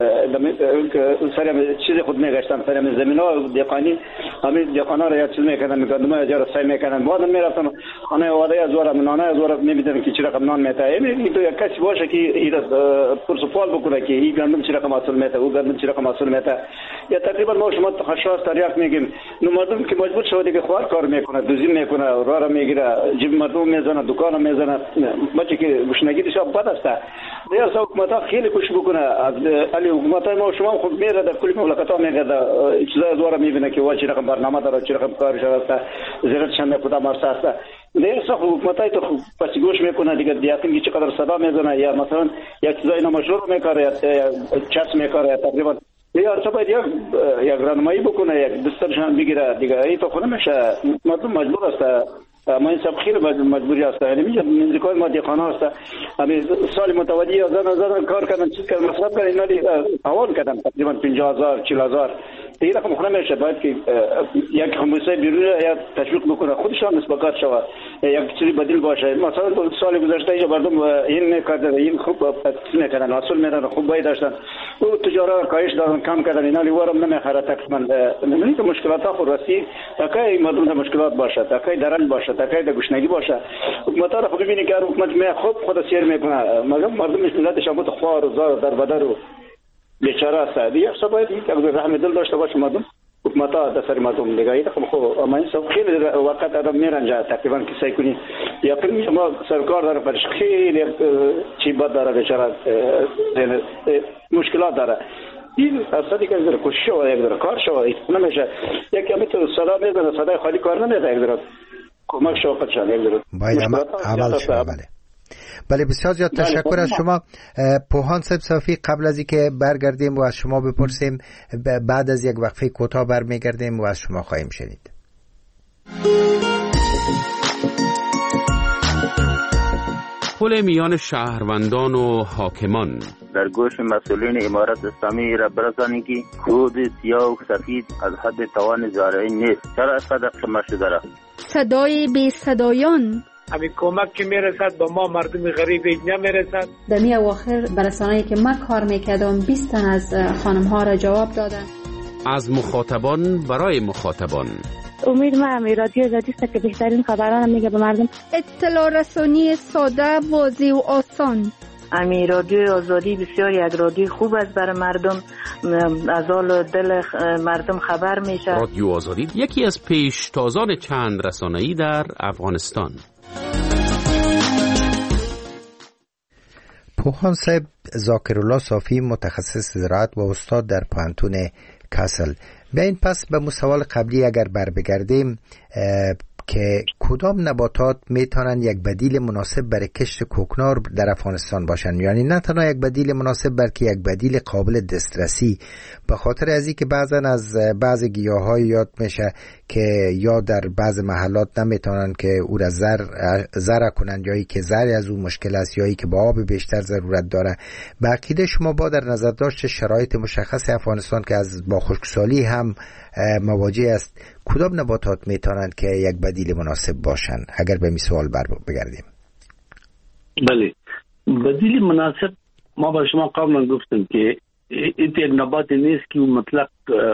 سری چیز خود میگشتن، سری زمینا دیقانی همین دیقانا را چیز میکردن، میگندم یا رسای میکردن، بعد میرفتن خانه واده از ور نانه از ور میبینن که چه رقم نان میته. این تو یک کسی باشه که این پرسپال بکنه که این گندم چه رقم حاصل میته، او گندم چه رقم حاصل میته. یا تقریبا ما شما خشاش تریاک میگیم. نو مردم که مجبور شده دیگه خوار کار میکنه، دوزی میکنه، راه میگیره، جیب مردم میزنه، دکان میزنه، بچه که گشنگی شب بد است. دیگه حکومت خیلی کوشش بکنه. از علی حکومت ما شما خود میره در کل مملکت ها میگه چیزا دوره میبینه که چه رقم برنامه داره، چه رقم کارش است، زیرش هم میکنه مرسه است. دیگه صح حکومت های تو پس گوش میکنه دیگه دیاتین که چقدر صدا میزنه یا مثلا یک چیزای نامشروع میکاره یا چرس میکاره تقریبا یا باید یک راهنمایی بکنه، یک دسترشان بگیره دیگه. این تو خود نمیشه، مردم مجبور است. ما این سب خیلی مجبوری است. یعنی میگه نزدیکای ما دیخانه است. همین سال متوجه زدن کار کردن، چیز کردن، مصرف کردن، اینا حوال کردن تقریبا 50000 40000. دیگه رقم خود نمیشه. باید که یک خمسه بیرون یا تشویق بکنه، خودشان مسابقات شود، یک چیزی بدیل باشه. مثلا سال گذشته یا مردم این میکردن، این خوب میکردن، حاصل میدادن، خوب باید داشتن، او تجارت کاهش دادن، کم کردن، اینا لیوارم نمیخره تقریبا. نمیدونی که مشکلات ها خود راستی تاکای مردم مشکلات باشه، تاکای درنگ باشه، تاکای گشنگی باشه. حکومت ها خود ببینی که حکومت می خوب خود سیر میکنه، مردم ملتش هم خار و زار در بدر و بیچاره است. دیگه حساب باید یک رحم دل داشته باشه مردم، حکومت ها دستر مردم دیگه. این خب اما این سب خیلی وقت آدم میرنجه تقریبا که سعی کنی یا کنی ما سرکار داره برش خیلی چی بد داره، بیچاره مشکلات داره. این اصلا دیگه از کوشش و یک در کار شو نمیشه. یکی هم تو صدا میزنه، صدای خالی کار نمیده، یک در کمک شو خودشان یک در باید عمل شو. بله بسیار زیاد تشکر از شما پوهان صاحب صافی. قبل از اینکه برگردیم و از شما بپرسیم، بعد از یک وقفه کوتاه برمیگردیم و از شما خواهیم شنید. پل میان شهروندان و حاکمان. در گوش مسئولین امارت اسلامی را برسانید که کود سیاه و سفید از حد توان زارعی نیست. چرا اینقدر شما شده را؟ صدای بی صدایان. همین کمک که میرسد با ما مردم غریب نمیرسد. در می اواخر برسانه‌ای که من کار میکردم 20 تن از خانم ها را جواب دادن. از مخاطبان برای مخاطبان. امید ما رادیو آزادی است که بهترین خبران میگه به مردم. اطلاع رسانی ساده، واضح و آسان. امی رادیو آزادی بسیار یک رادیو خوب است برای مردم، از حال دل مردم خبر میشه. رادیو آزادی یکی از پیشتازان چند رسانه‌ای در افغانستان. پوهان صاحب ذاکرالله صافی متخصص زراعت و استاد در پوهنتون کاسل. بیاین پس به سوال قبلی اگر بر بگردیم که کدام نباتات میتونن یک بدیل مناسب برای کشت کوکنار در افغانستان باشن، یعنی نه تنها یک بدیل مناسب بلکه یک بدیل قابل دسترسی، به خاطر از اینکه بعضا از بعض گیاهای یاد میشه که یا در بعض محلات نمیتونن که او را زرع کنن، یا که زرع از اون مشکل است، یا که با آب بیشتر ضرورت داره. به عقیده شما با در نظر داشت شرایط مشخص افغانستان که از با خشکسالی هم مواجه است، کدام نباتات میتونند که یک بدیل مناسب باشن؟ اگر به این سوال بگردیم. بله، بدیل مناسب ما با شما قبلا گفتیم که این یک نبات نیست که مطلق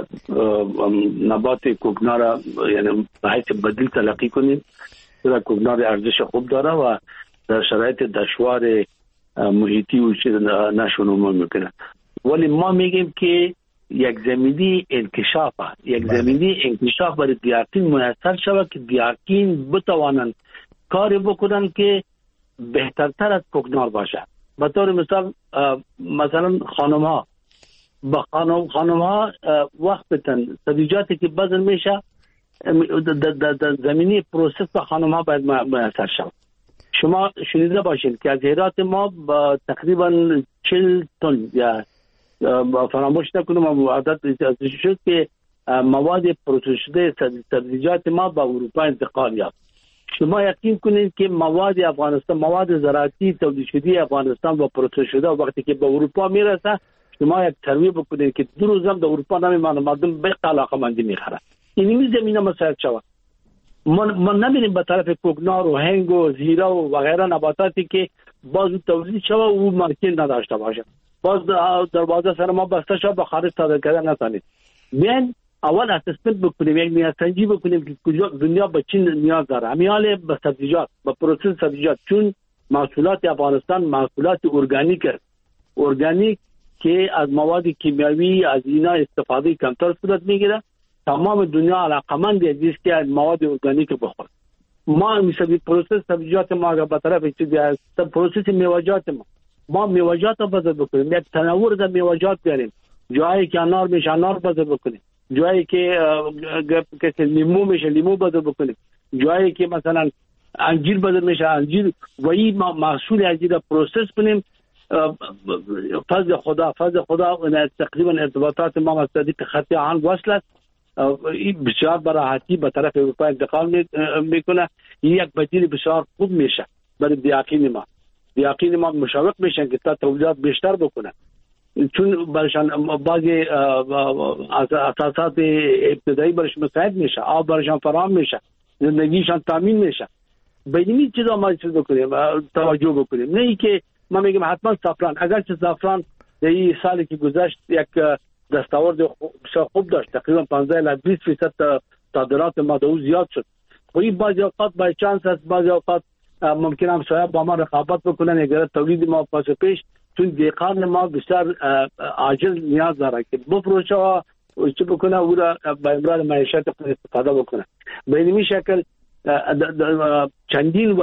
نبات کوکنار یعنی به حیث بدیل تلقی کنیم، چرا کوکنار ارزش خوب داره و در شرایط دشوار محیطی و چیز نشونما میکنه. ولی ما میگیم که یک زمینی انکشاف برای دیارکین میسر شود که دیارکین بتوانند کاری بکنن که بهترتر از کوکنار باشه. به طور مثلا خانم ها وقت بتن سبزیجاتی که بذر میشه در زمینی پروسس به خانم ها باید میسر شود. شما شنیده باشید که از هرات ما تقریبا 40 تن یا فراموش نکنم عدد شد که مواد پروسس شده سبزیجات ما به اروپا انتقال یافت. شما یقین کنید که مواد افغانستان، مواد زراعتی تولید شده افغانستان و پروسس شده وقتی که به اروپا میرسه شما یک سروی بکنید که 2 روز هم در اروپا نمیمانه مردم به علاقه‌مندی میخرن. این زمینه مساعد شود. ما نمیریم به طرف کوکنار و هنگ و زیره و غیره نباتاتی که باز تولید شود و او مارکت نداشته باشه. باز دروازه سر ما بسته شد به خارج صادر کردن نتونید. بیاین اول اسسمنت بکنیم، یک نیازسنجی بکنیم که کجا دنیا به چی نیاز داره. همیال به سبزیجات، به پروسس سبزیجات، چون محصولات افغانستان محصولات ارگانیک است. ارگانیک که از مواد کیمیاوی از اینا استفاده کمتر صورت میگیره. تمام دنیا علاقمند است که مواد ارگانیک بخوره. ما مثل پروسس سبزیجات ما به طرف چیزی است، پروسس میوه‌جات ما میوه‌جات رو بازار بکنیم، یک تنوع در میوه‌جات بیاریم. جایی که انار میشه انار بازار بکنیم، جایی که لیمو میشه لیمو بازار بکنیم، جایی که مثلا انجیر بازار میشه انجیر و این محصول انجیر رو پروسس کنیم. فضل خدا تقریبا ارتباطات ما با صدیق خطی آهن وصلت بسیار براحتی به طرف اروپا انتقال میکنه. یک بدیل بسیار خوب میشه برای دیاقین ما مشوق میشن که تا تولیدات بیشتر بکنه، چون برشان بعضی اساسات ابتدایی برش مساعد میشه، آب برشان فراهم میشه، زندگیشان تامین میشه. به این چیزا ما چیز بکنیم توجه بکنیم. نه ای که ما میگم حتما زعفران، اگرچه زعفران در این سالی که گذشت یک دستاورد بسیار خوب داشت، تقریبا 15-20% صادرات ما دو زیاد شد. خب بعضی اوقات بای چانس است، بعضی اوقات ممکن هم شاید با ما رقابت بکنن اگر تولید ما پاس پیش، چون دهقان ما بسیار عاجز نیاز داره که بفروشه و چه بکنه او را به امرار معیشت خود استفاده بکنه. به این شکل چندین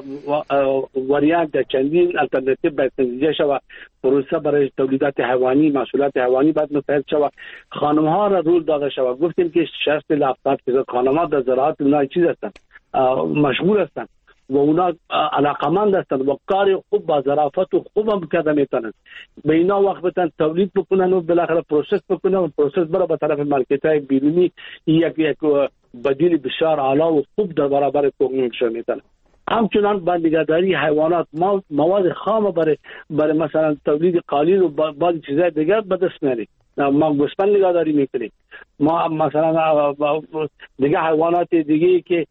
وریانت، چندین الټرناتیو باید تنظیم شود. پروسه برای تولیدات حیوانی، محصولات حیوانی باید مساعد شود. خانم ها را رول داده شود. گفتیم که 60% خانم ها در زراعت اونا چیز هستند، مشغول هستند و اونا علاقمند هستند و کار خوب با ظرافت و خوب هم کرده میتونن. به اینا وقت بتن تولید بکنن و بالاخره پروسس بکنن و پروسس برای به طرف مارکت های بیرونی یک بدیل بسیار اعلی و خوب در برابر کوکنگ شده میتونن. همچنان با نگهداری حیوانات مواد خام برای مثلا تولید قالین و بعضی چیزای دیگر به دست میاریم. ما گوسفند نگهداری میکنیم، ما مثلا دیگه حیوانات دیگه که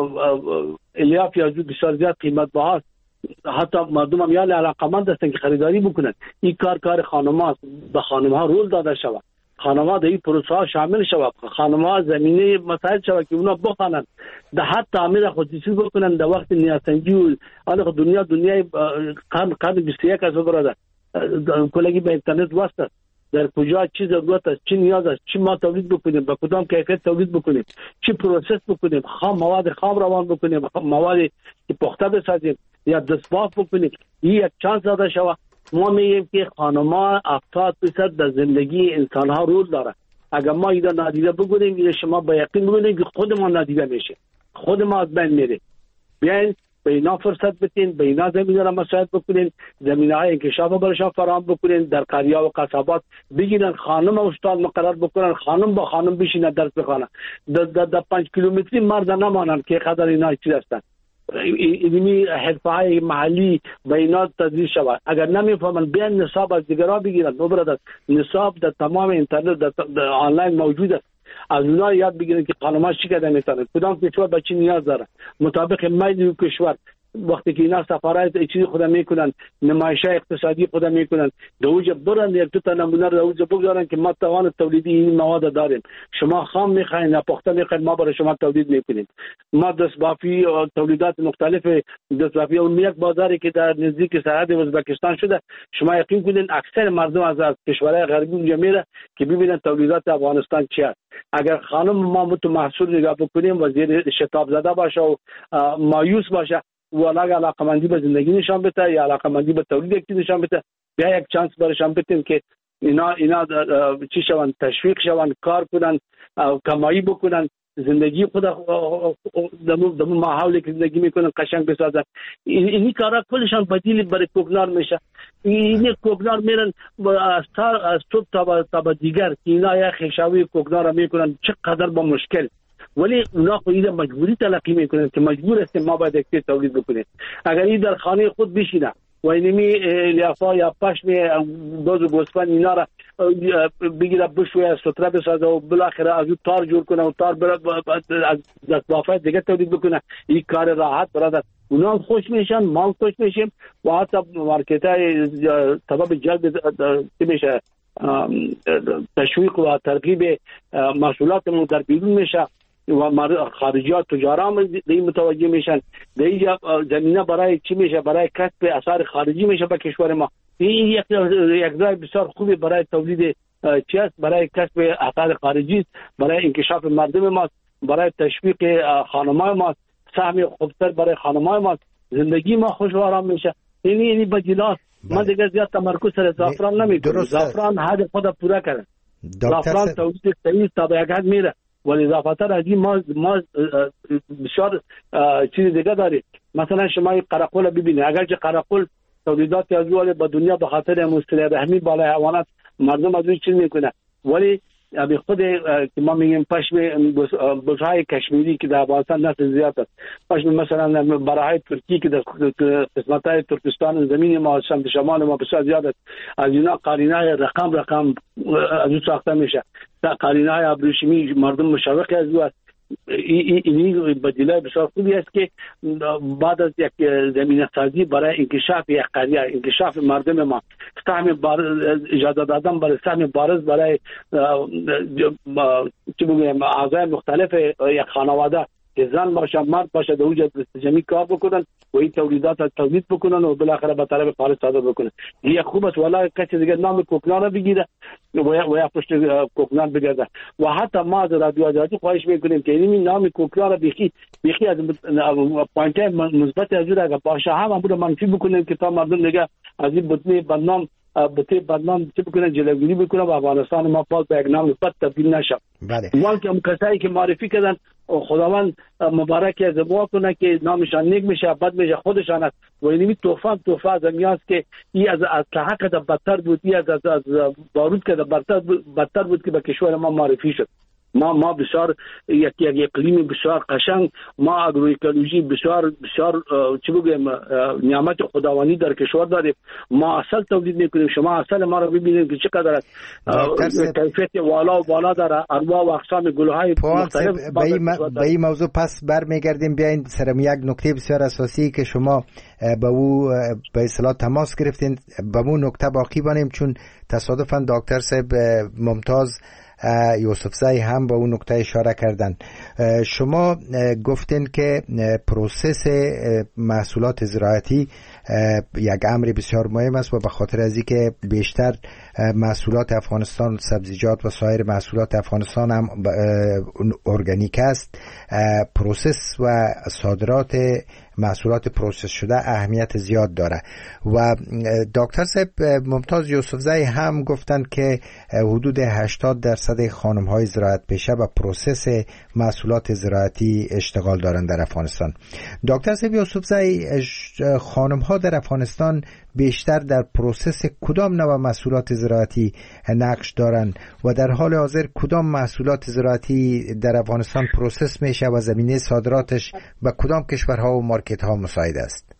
الیاف یا جو بسیار زیاد قیمت بهاست، حتی مردم هم یعنی علاقمند هستن که خریداری بکنن. این کار خانم هاست، به خانم ها رول داده شود، خانم ها در این پروسه ها شامل شود، خانم ها زمینه مساعد شود که اونا بخوانند در حد تعمیر خودکشی بکنن در وقت نیازسنجی و حالا دنیای قرن 21 است برادر. کلگی به اینترنت وصل است، در کجا چی ضرورت است، چی نیاز است، چی ما تولید بکنیم، با کدام کیفیت تولید بکنیم، چی پروسس بکنیم، مواد خام روان بکنیم، مواد که پخته بسازیم یا دستباف بکنیم. این یک چانس داده شود. ما میگیم که خانم‌ها 70% در زندگی انسان‌ها رول داره. اگر ما اینا نادیده بگیریم، این شما با یقین بگید که خود ما نادیده میشه، خود ما از بین میره. بیاین به اینا فرصت بدین، به اینا زمینه را مساعد بکنین، زمینه‌های انکشاف برایشان فراهم بکنین، در قریه و قصبات بگیرن خانم استاد مقرر بکنن، خانم با خانم بشینن درس بخونن، در 5 کیلومتری مرد نمانن که قدر اینا چیز هستن. علمی حرفه‌های محلی به اینا تدریس شود. اگر نمیفهمن بیان نصاب از دیگرها بگیرن. برادر نصاب در تمام اینترنت در آنلاین موجود است، از اونها یاد بگیرن که خانم‌ها چی کردن میتونن، کدام کشور به چی نیاز داره، مطابق میل کشور. وقتی که اینا سفارت چیزی خود میکنن، نمایش اقتصادی خود میکنن، دوجه برن یک دو تا نمونه رو دوجه بگذارن که ما توان تولیدی این مواد داریم، شما خام میخواین یا پخته میخواین، ما برای شما تولید میکنیم. ما دستبافی و تولیدات مختلف دستبافی اون یک بازاری که در نزدیک سرحد ازبکستان شده، شما یقین کنین اکثر مردم از کشورهای غربی اونجا میره که ببینن تولیدات افغانستان چی است. اگر خانم ما محصول نگاه بکنیم و زیر شتاب زده باشه و مایوس باشه و علاقمندی به زندگی نشان بده یا علاقمندی به تولید یک چیز نشان بده، بیا یک چانس برایشان بدیم که اینا چی شوند، تشویق شوند، کار کنن، کمایی بکنن، زندگی خود در ماحولی که زندگی میکنن قشنگ بسازن. این کارا کلشان بدیل برای کوکنار میشه. این کوکنار میرن از صبح تا دیگر که اینا یا خشاوی کوکنار میکنن، چقدر با مشکل، ولی اونا خود مجبوری تلقی میکنن که مجبور هستیم ما باید یک تولید بکنیم. اگر این در خانه خود بشینه و اینمی لیافا یا پشم دوز گوسفند اینا را بگیره بشویه ستره بسازه و بالاخره از اون تار جور کنه و تار از دستبافه دیگه تولید بکنه. این کار راحت برادر. اونا خوش میشن، ما خوش میشیم و حتی مارکت های سبب جلب میشه تشویق و ترغیب محصولاتمون در بیرون میشه و خارجیات تجاران دیگه متوجه میشن. دیگه زمینه برای چی میشه؟ برای کسب اثار خارجی میشه به کشور ما. این یک راه بسیار خوبی برای تولید چیست، برای کسب اثار خارجی، برای انکشاف مردم ما، برای تشویق خانمای ما، سهم خوبتر برای خانمای ما، زندگی ما خوش و آرام میشه. اینی بدیلات. من دیگه زیاد تمرکز سر زعفران نمیکنم. زعفران هدف خود پورا کرده. زعفران تولید صحیح تا به یک حد میره. ولی اضافه‌تر از این ما بسیار چیز دیگه داریم. مثلا شما قرقول ببینید، اگرچه قرقول تولیدات از اول به دنیا به خاطر مصطلح رحمی بالای حیوانات مردم از روی چیز میکنه، ولی ابی خود که ما میگیم پشم بزهای کشمیری که در افغانستان نسل زیاد است، پشم مثلا براهای ترکی که در قسمت‌های ترکستان زمین ما شمال ما بسیار زیاد است، از اینا قرینه رقم از اون ساخته میشه. تا قرینه ابریشمی مردم مشوق از او است. این بدیله بسیار خوبی است که بعد از یک زمینه سازی برای انکشاف یک قریه، انکشاف مردم ما، سهم اجازه دادن برای سهم بارز برای چی بگویم اعضای مختلف یک خانواده که زن باشه مرد باشه در اوج جمعی کار بکنن و این تولیدات تولید بکنن و بالاخره به طرف خارج صادر بکنن. این خوب است. ولی کسی دیگه نام کوکنار رو بگیره و یا پشت کوکنار بگرده. و حتی ما از رادیو آزادی خواهش میکنیم که این نام کوکنار رو بیخی از پوینت مثبت از اون اگه باشه هم بود منفی بکنیم که تا مردم دیگه از این بطه بدنام چه بکنن جلوگیری بکنن و افغانستان ما پاک به یک نام بد تبدیل نشه. بله. ولی که کسایی که معرفی کردن خداوند مبارک از دعا کنه که نامشان نیک میشه بد میشه خودشان است. و اینمی توفه از میاست که این از حق بدتر بود، این از بارود که بدتر بود که به کشور ما معرفی شد. ما بسیار یک اقلیم بسیار قشنگ، ما اگرویکولوژی بسیار چی بگیم نعمت خداوندی در کشور داریم. ما اصل تولید میکنیم. شما اصل ما رو ببینید که چقدر کیفیت والا داره، انواع و اقسام گل‌های مختلف. به این موضوع پس برمیگردیم. بیاین سرم یک نکته بسیار اساسی که شما به او به اصطلاح تماس گرفتین به اون نکته باقی بانیم، چون تصادفاً دکتر صاحب ممتاز یوسفزئی هم به اون نکته اشاره کردن. شما گفتین که پروسس محصولات زراعتی یک امر بسیار مهم است و به خاطر از اینکه بیشتر محصولات افغانستان سبزیجات و سایر محصولات افغانستان هم ارگانیک است، پروسس و صادرات محصولات پروسس شده اهمیت زیاد داره. و دکتر صاحب ممتاز یوسفزئی هم گفتن که حدود 80% خانم‌های زراعت پیشه و پروسس محصولات زراعتی اشتغال دارند در افغانستان. دکتر صاحب یوسفزئی، خانم‌ها در افغانستان بیشتر در پروسس کدام نوع محصولات زراعتی نقش دارند و در حال حاضر کدام محصولات زراعتی در افغانستان پروسس میشه و زمینه صادراتش به کدام کشورها و مارکت ها مساعد است؟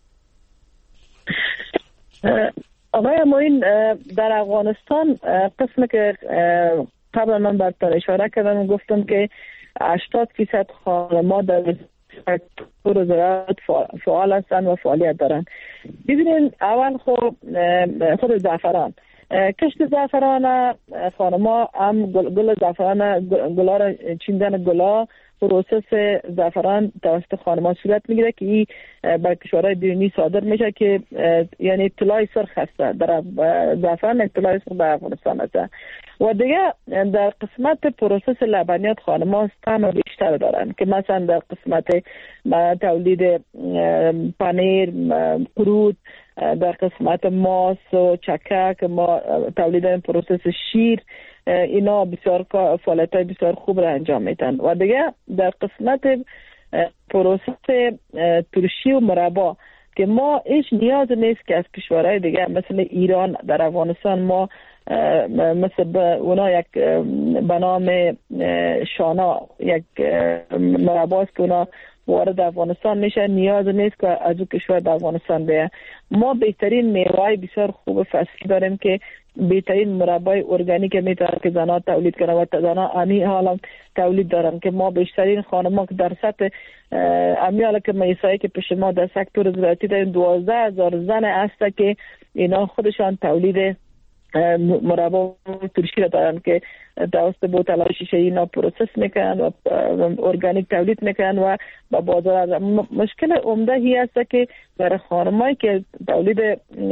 آقای معین، در افغانستان قسم که قبل من براتون اشاره کردم و گفتم که 80% خانم‌ها در سکتور زراعت فعال هستند و فعالیت دارند. ببینید اول خود زعفران، کشت زعفران خانم‌ها هم گل زعفران گلا را چیندن گلا پروسس زعفران توسط خانم‌ها صورت میگیره که این به کشورهای بیرونی صادر میشه که یعنی طلای سرخ هست. در زعفران طلای سرخ در افغانستان هست. و دیگه در قسمت پروسس لبنیات خانم‌ها طعم بیشتر دارن که مثلا در قسمت تولید پنیر، قرود، در قسمت ماست و چکک، ما تولید پروسس شیر، اینا بسیار فعالیت‌های بسیار خوب را انجام میدن. و دیگه در قسمت پروسس ترشی و مربا که ما هیچ نیاز نیست که از کشورهای دیگه مثل ایران در افغانستان ما مثل اونا یک به نام شانا یک مرباست که اونا وارد افغانستان میشه، نیاز نیست که از اون کشور به افغانستان بیاد. ما بهترین میوه بسیار خوب فصلی داریم که بهترین مربای ارگانیک میتونه که زنان تولید کنه و زنان امی حالا تولید دارن که ما بیشترین خانم‌ها که در سطح امی حالا که میسایی که پیش ما در سکتور زراعتی داریم 12,000 زن هست که اینا خودشان تولید مربا ترشی را دارن که توسط بوتل‌های شیشه‌ای اینا پروسس میکنن و ارگانیک تولید میکنن و با بازار. مشکل عمده هی است که برای خانمایی که تولید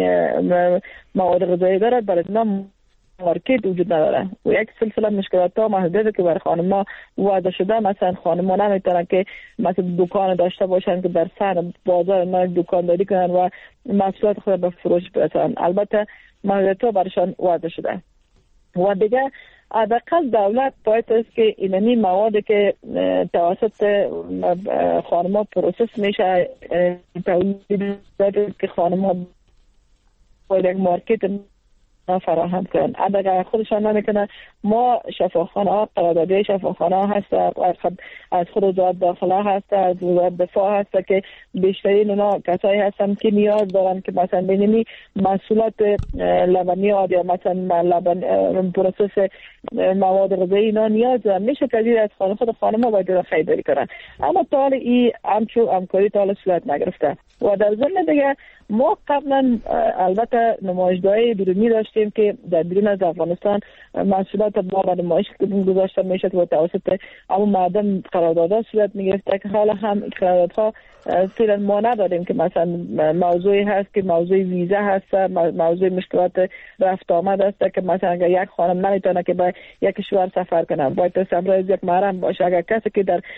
مواد غذایی دارد برای اینا مارکت وجود نداره و یک سلسله مشکلات ها محدوده که برای خانم‌ها وضع شده. مثلا خانم‌ها نمیتونن که مثلا دکان داشته باشن که در سر بازار ما دکانداری کنن و محصولات خود به فروش برسونن. البته محدودیت ها برایشان وضع شده و دیگه حداقل دولت باید است که اینمی مواد که توسط خانم‌ها پروسس میشه تولید که خانم‌ها باید یک مارکت فراهم کنن. اگر خودشان نمیکنه ما شفاخانه ها قراردادی شفاخانه ها هست از خود وزارت داخله هست از وزارت دفاع هست که بیشترین اونا کسایی هستن که نیاز دارن که مثلا بینمی محصولات لبنیات یا مثلا لبن پروسس مواد غذایی اینا نیاز دارن. میشه که از خود خانم ها باید خریداری کنن اما تا حال این همکاری تا حال صورت نگرفته. و در ضمن دیگه ما قبلا البته نمایشگاه‌های بیرونی داشتیم که در بیرون از افغانستان محصولات ما به نمایش گذاشته میشد و توسط اما معدن قراردادها صورت میگرفته که حالا هم قراردادها فعلا ما نداریم که مثلا موضوعی هست که موضوع ویزا هست، موضوع مشکلات رفت آمد است که مثلا اگر یک خانم نمیتونه که به یک کشور سفر کنه باید همراه یک محرم باشه. اگر کسی که در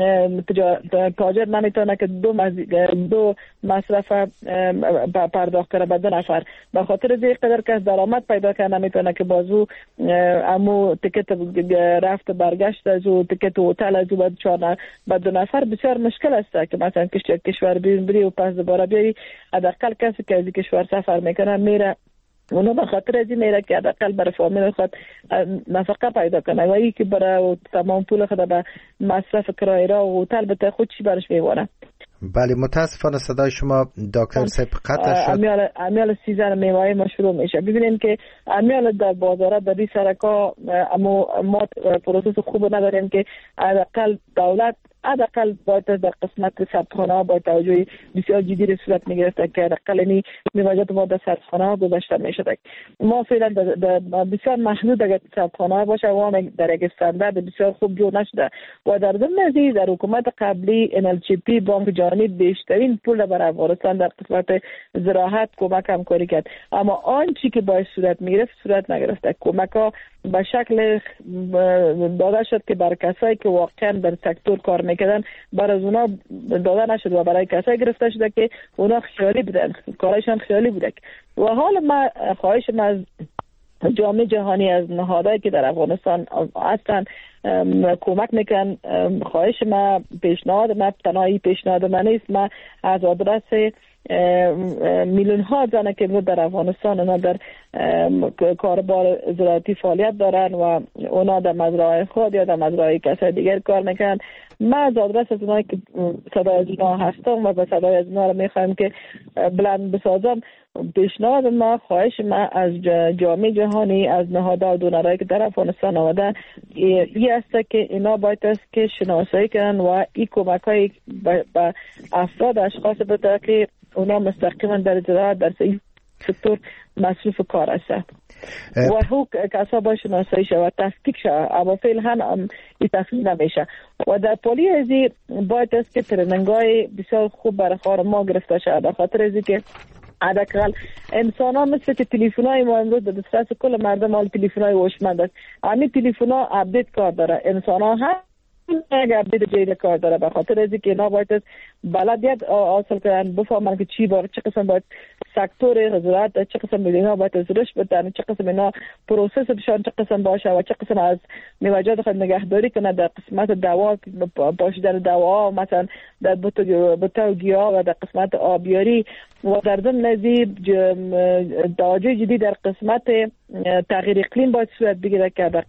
تاجر نمیتونه که دو مصرف پرداخت کنه به دو نفر به خاطر از یک قدر کس درآمد پیدا کنه نمیتونه که بازو امو تیکت رفت برگشت از او تیکت هتل از او به دو نفر بسیار مشکل است که مثلا کشور بیرون بری و پس دوباره بیایی. حداقل کسی که از کشور سفر میکنه میره اونو به خاطر از این میره که حداقل برای فامیل خود نفقه پیدا کنه و این که برای تمام پول خود به مصرف کرایه را و هتل بده خود چی برش میوانه. بله متاسفانه صدای شما دکتر سیب قطع شد. امیال سیزن میوه ما شروع میشه. ببینیم که امیال در بازارات در این سرکا ما پروسس خوب نداریم که حداقل دولت حداقل باید در قسمت سبخانه ها باید توجه بسیار جدی صورت میگرفته که حداقل این میوه‌جات ما در سبخانه ها گذاشته میشده. ما فعلا بسیار محدود اگر سبخانه ها باشه و در یک استاندارد بسیار خوب جور نشده و در ضمن از در حکومت قبلی NLCP بانک جهانی بیشترین پول بر افغانستان در قسمت زراعت کمک همکاری کرد اما آنچه که باید صورت میگرفت صورت نگرفته. کمک ها به شکل داده شد که بر کسایی که واقعا در سکتور کار میکردن برای اونا داده نشد و برای کسایی گرفته شده که اونا خیالی بودن، کارشان خیالی بوده. و حال ما خواهشم از جامعه جهانی از نهادهایی که در افغانستان هستن کمک میکنن. خواهش ما پیشنهاد ما تنهایی پیشنهاد من نیست، ما از آدرس میلیون ها زنه که در افغانستان اونا در کاربار زراعتی فعالیت دارن و اونا در مزرعه خود یا در مزرعه کسی دیگر کار میکنن. ما از آدرس از اونایی که صدای از اونا هستم و به صدای از اونا رو میخوایم که بلند بسازم. پیشنهاد ما خواهش ما از جامعه جهانی از نهادها و دونرایی که در افغانستان آمدن این است که اینا باید است که شناسایی کنن و این کمک های به افراد اشخاص بده که اونا مستقیما در زراعت در سکتور مصروف کار هستند و حقوق کسا باید شناسایی شود تفکیک شود اما فعلا هم این تفکیک نمیشه. و در پالی ازی باید است که ترننگای بسیار خوب برای خانم‌ها گرفته شود به خاطر ازی که حداقل انسان ها مثل که تلفن های ما امروز در دسترس کل مردم حال تلفن های هوشمند است. همین تلفن ها اپدیت کار داره، انسان ها هم اپدیت جدید کار داره به خاطر از اینکه اینا باید بلدیت حاصل کنن بفهمن که چی باید چه قسم باید سکتور زراعت چه قسم میلیون‌ها باید رشد بدن، چه قسم اینا پروسس بشن چه قسم باشه و چه قسم از میوه‌جات خود نگهداری کنه در قسمت دوا پاشیدن دوا مثلا در بوته گیاه و در قسمت آبیاری و در ضمن نزی توجه جدی در قسمت تغییر اقلیم باید صورت بگیره که حداقل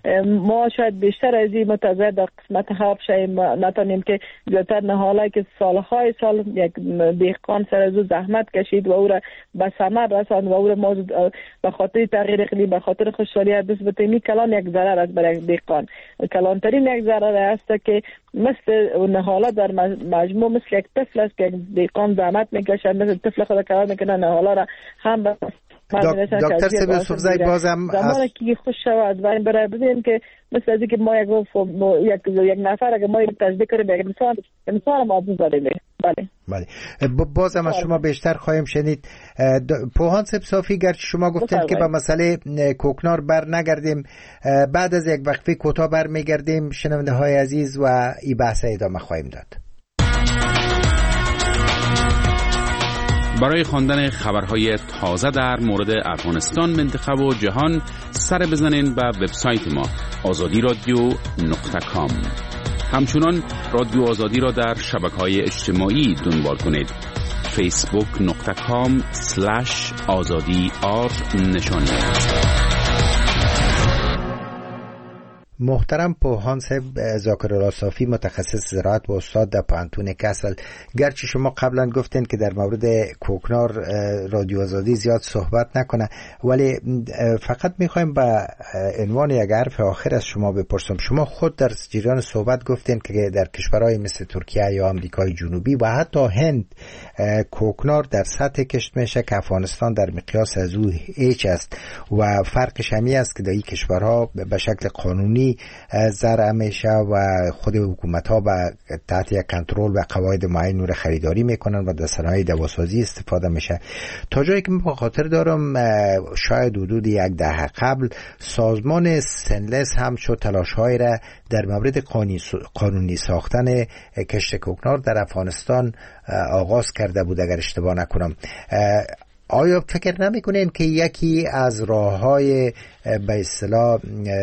ما شاید بیشتر از این متضاد در قسمت حاب شیم، نتونیم که زیادتر نهاله که سالهای سال یک دهقان سر از زحمت کشید و او را به ثمر رساند و او را ما به خاطر تغییر اقلیم، به خاطر خشکسالی نسبت می کلان یک ضرر است برای دهقان. کلانترین یک ضرر است که مثل نهاله در مجموع مثل یک طفل است که دهقان زحمت میکشه، مثل طفل خود کار میکنه، نهاله را هم دکتر سیب یوسفزئی بازم زمانی که خوش شود و این برای ببینیم که مثل ازی که ما یک نفر اگه ما یک تجدید کنیم یک انسان معجز داریم. بله بازم از شما بیشتر خواهیم شنید. پوهان سیب صافی گرچه شما گفتند که به مسئله کوکنار بر نگردیم، بعد از یک وقفه کوتاه بر میگردیم. شنونده های عزیز و این بحث ادامه خواهیم داد. برای خواندن خبرهای تازه در مورد افغانستان، منطقه و جهان سر بزنین به وبسایت ما azadiradio.com. همچنان رادیو آزادی را در شبکه‌های اجتماعی دنبال کنید. facebook.com/azadi_r محترم پوهان صاحب ذاکرالله صافی، متخصص زراعت و استاد در پانتون کسل، گرچه شما قبلا گفتین که در مورد کوکنار رادیو آزادی زیاد صحبت نکنه، ولی فقط میخوایم به عنوان یک حرف آخر از شما بپرسم. شما خود در جریان صحبت گفتین که در کشورهای مثل ترکیه یا آمریکای جنوبی و حتی هند کوکنار در سطح کشت میشه که افغانستان در مقیاس از او هیچ است و فرقش همی است که در این کشورها به شکل قانونی زرع میشه و خود حکومت ها تحت یک کنترل و قواعد معین رو خریداری میکنن و در صنایع دواسازی استفاده میشه. تا جایی که من خاطر دارم شاید حدود یک دهه قبل سازمان سنلس هم شد تلاش های را در مورد قانونی ساختن کشت کوکنار در افغانستان آغاز کرده بود اگر اشتباه نکنم. آیا فکر نمی‌کنین که یکی از راه‌های به اصطلاح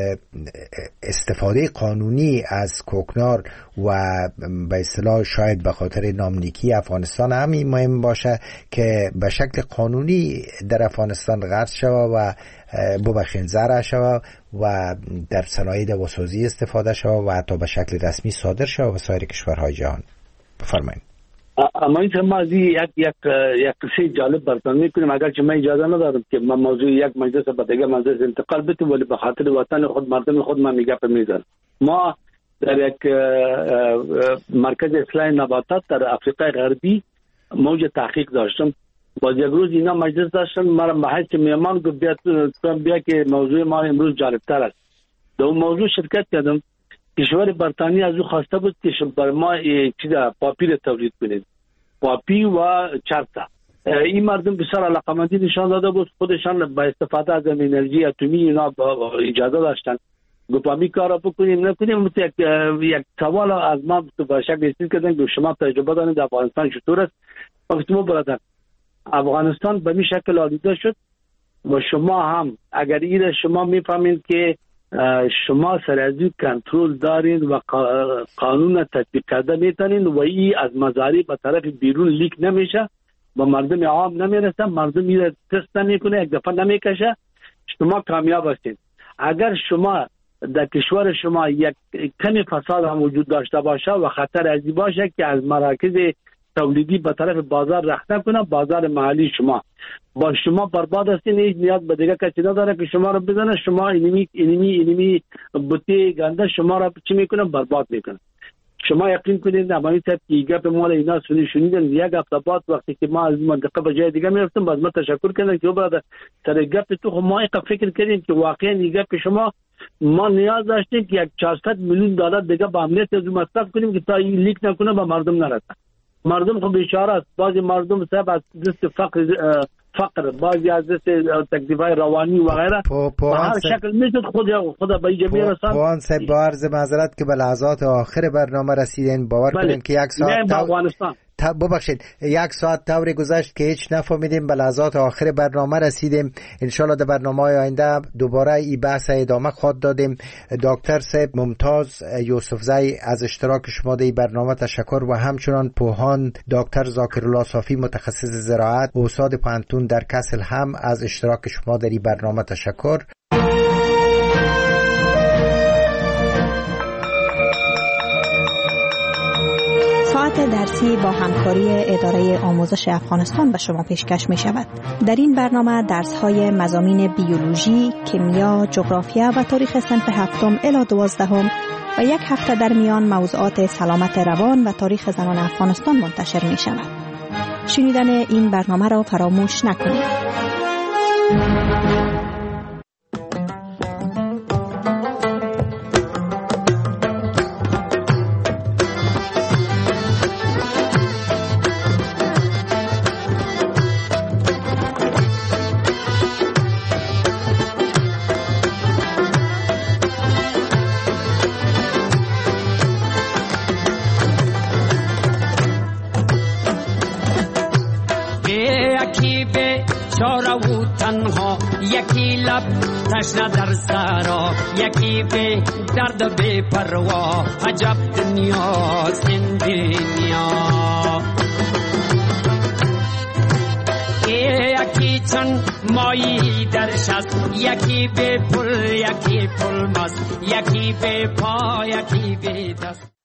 استفاده قانونی از کوکنار و به اصطلاح شاید به خاطر ناملیکی افغانستان همین مهم باشه که به شکل قانونی در افغانستان غرس شود و ببخشید زرع شود و در صنایع دواسازی استفاده شود و حتی به شکل رسمی صادر شود به سایر کشورهای جهان؟ بفرمایید. اما این ما از یک قصه جالب براتون میکنیم، اگر که من اجازه ندارم که من موضوع یک مجلس به دیگه مجلس انتقال بدم، ولی به خاطر وطن خود مردم خود من میگم میزنم. ما در یک مرکز اصلاح نباتات در آفریقای غربی موج تحقیق داشتم. باز یک روز اینا مجلس داشتن، مرا به حیث مهمان گفت بیا که موضوع ما امروز جالبتر است. در اون موضوع شرکت کردم. کشور بریتانیا از او خواسته بود که بر ما پاپی تولید کنید، پاپی و چرتا. این مردم بسیار علاقمندی نشان داده بود، خودشان با استفاده از انرژی اتمی اینا اجازه داشتن. گفتم کارا بکنیم نکنیم. یک سوال از ما به شکل استفاده کردن که شما تجربه دارید در افغانستان چطور است؟ گفتم برادر، افغانستان به این شکل آلوده شد و شما هم اگر این شما میفهمید که شما سر از این کنترل دارین و قانون تطبیق کرده میتونین و این از مزاری به طرف بیرون لیک نمیشه، با مردم عام نمیرسه، مردم میره تست نمیکنه، یک دفعه نمیکشه، شما کامیاب هستید. اگر شما در کشور شما یک کمی فساد هم وجود داشته باشه و خطر ازی باشه که از مراکز تولیدی به طرف بازار رخت نکنه، بازار محلی شما با شما برباد هستین، هیچ نیاز به دیگه کسی نداره که شما رو بزنه. شما اینمی بوتی گنده شما رو چی میکنه؟ برباد میکنه. شما یقین کنید نمایی طب که گپ مال اینا شنیدن یک هفته بعد وقتی که ما از منطقه به جای دیگه میرفتم باز ما تشکر کردن که برادر سر گپ تو ما فکر کردیم که واقعا این گپ شما ما نیاز داشتیم که 400 میلیون دلار دیگه با امنیت از مصرف کنیم که تا این لیک نکنه به مردم نرسه. مردم خب بیچاره است. بعضی مردم صاحب از دست فقر بعضی از دست تکلیف‌های روانی و غیره به هر شکل میشد خدا به جمعی رسان. پوان صاحب با عرض معذرت که به لحظات آخر برنامه رسیدین، باور کنیم که یک ساعت ببخشید یک ساعت طوری گذشت که هیچ نفهمیدیم، به لحظات آخر برنامه رسیدیم. انشالله در برنامه آینده دوباره این بحث ادامه خواهد دادیم. دکتر صاحب ممتاز یوسفزئی از اشتراک شما در این برنامه تشکر و همچنان پوهان دکتر ذاکرالله صافی متخصص زراعت و استاد پانتون در کسل هم از اشتراک شما در این برنامه تشکر. موضوعات درسی با همکاری اداره آموزش افغانستان به شما پیشکش می شود. در این برنامه درس‌های مضامین بیولوژی، کیمیا، جغرافیا و تاریخ صنف 7 الی 12 و یک هفته در میان موضوعات سلامت روان و تاریخ زنان افغانستان منتشر می شود. شنیدن این برنامه را فراموش نکنید. یکی لب تشنه در سرا، یکی به درد بی پروا، عجب دنیاست این دنیا. یکی چون مایی در شست، یکی به پل، یکی پل مست، یکی به پا، یکی به دست.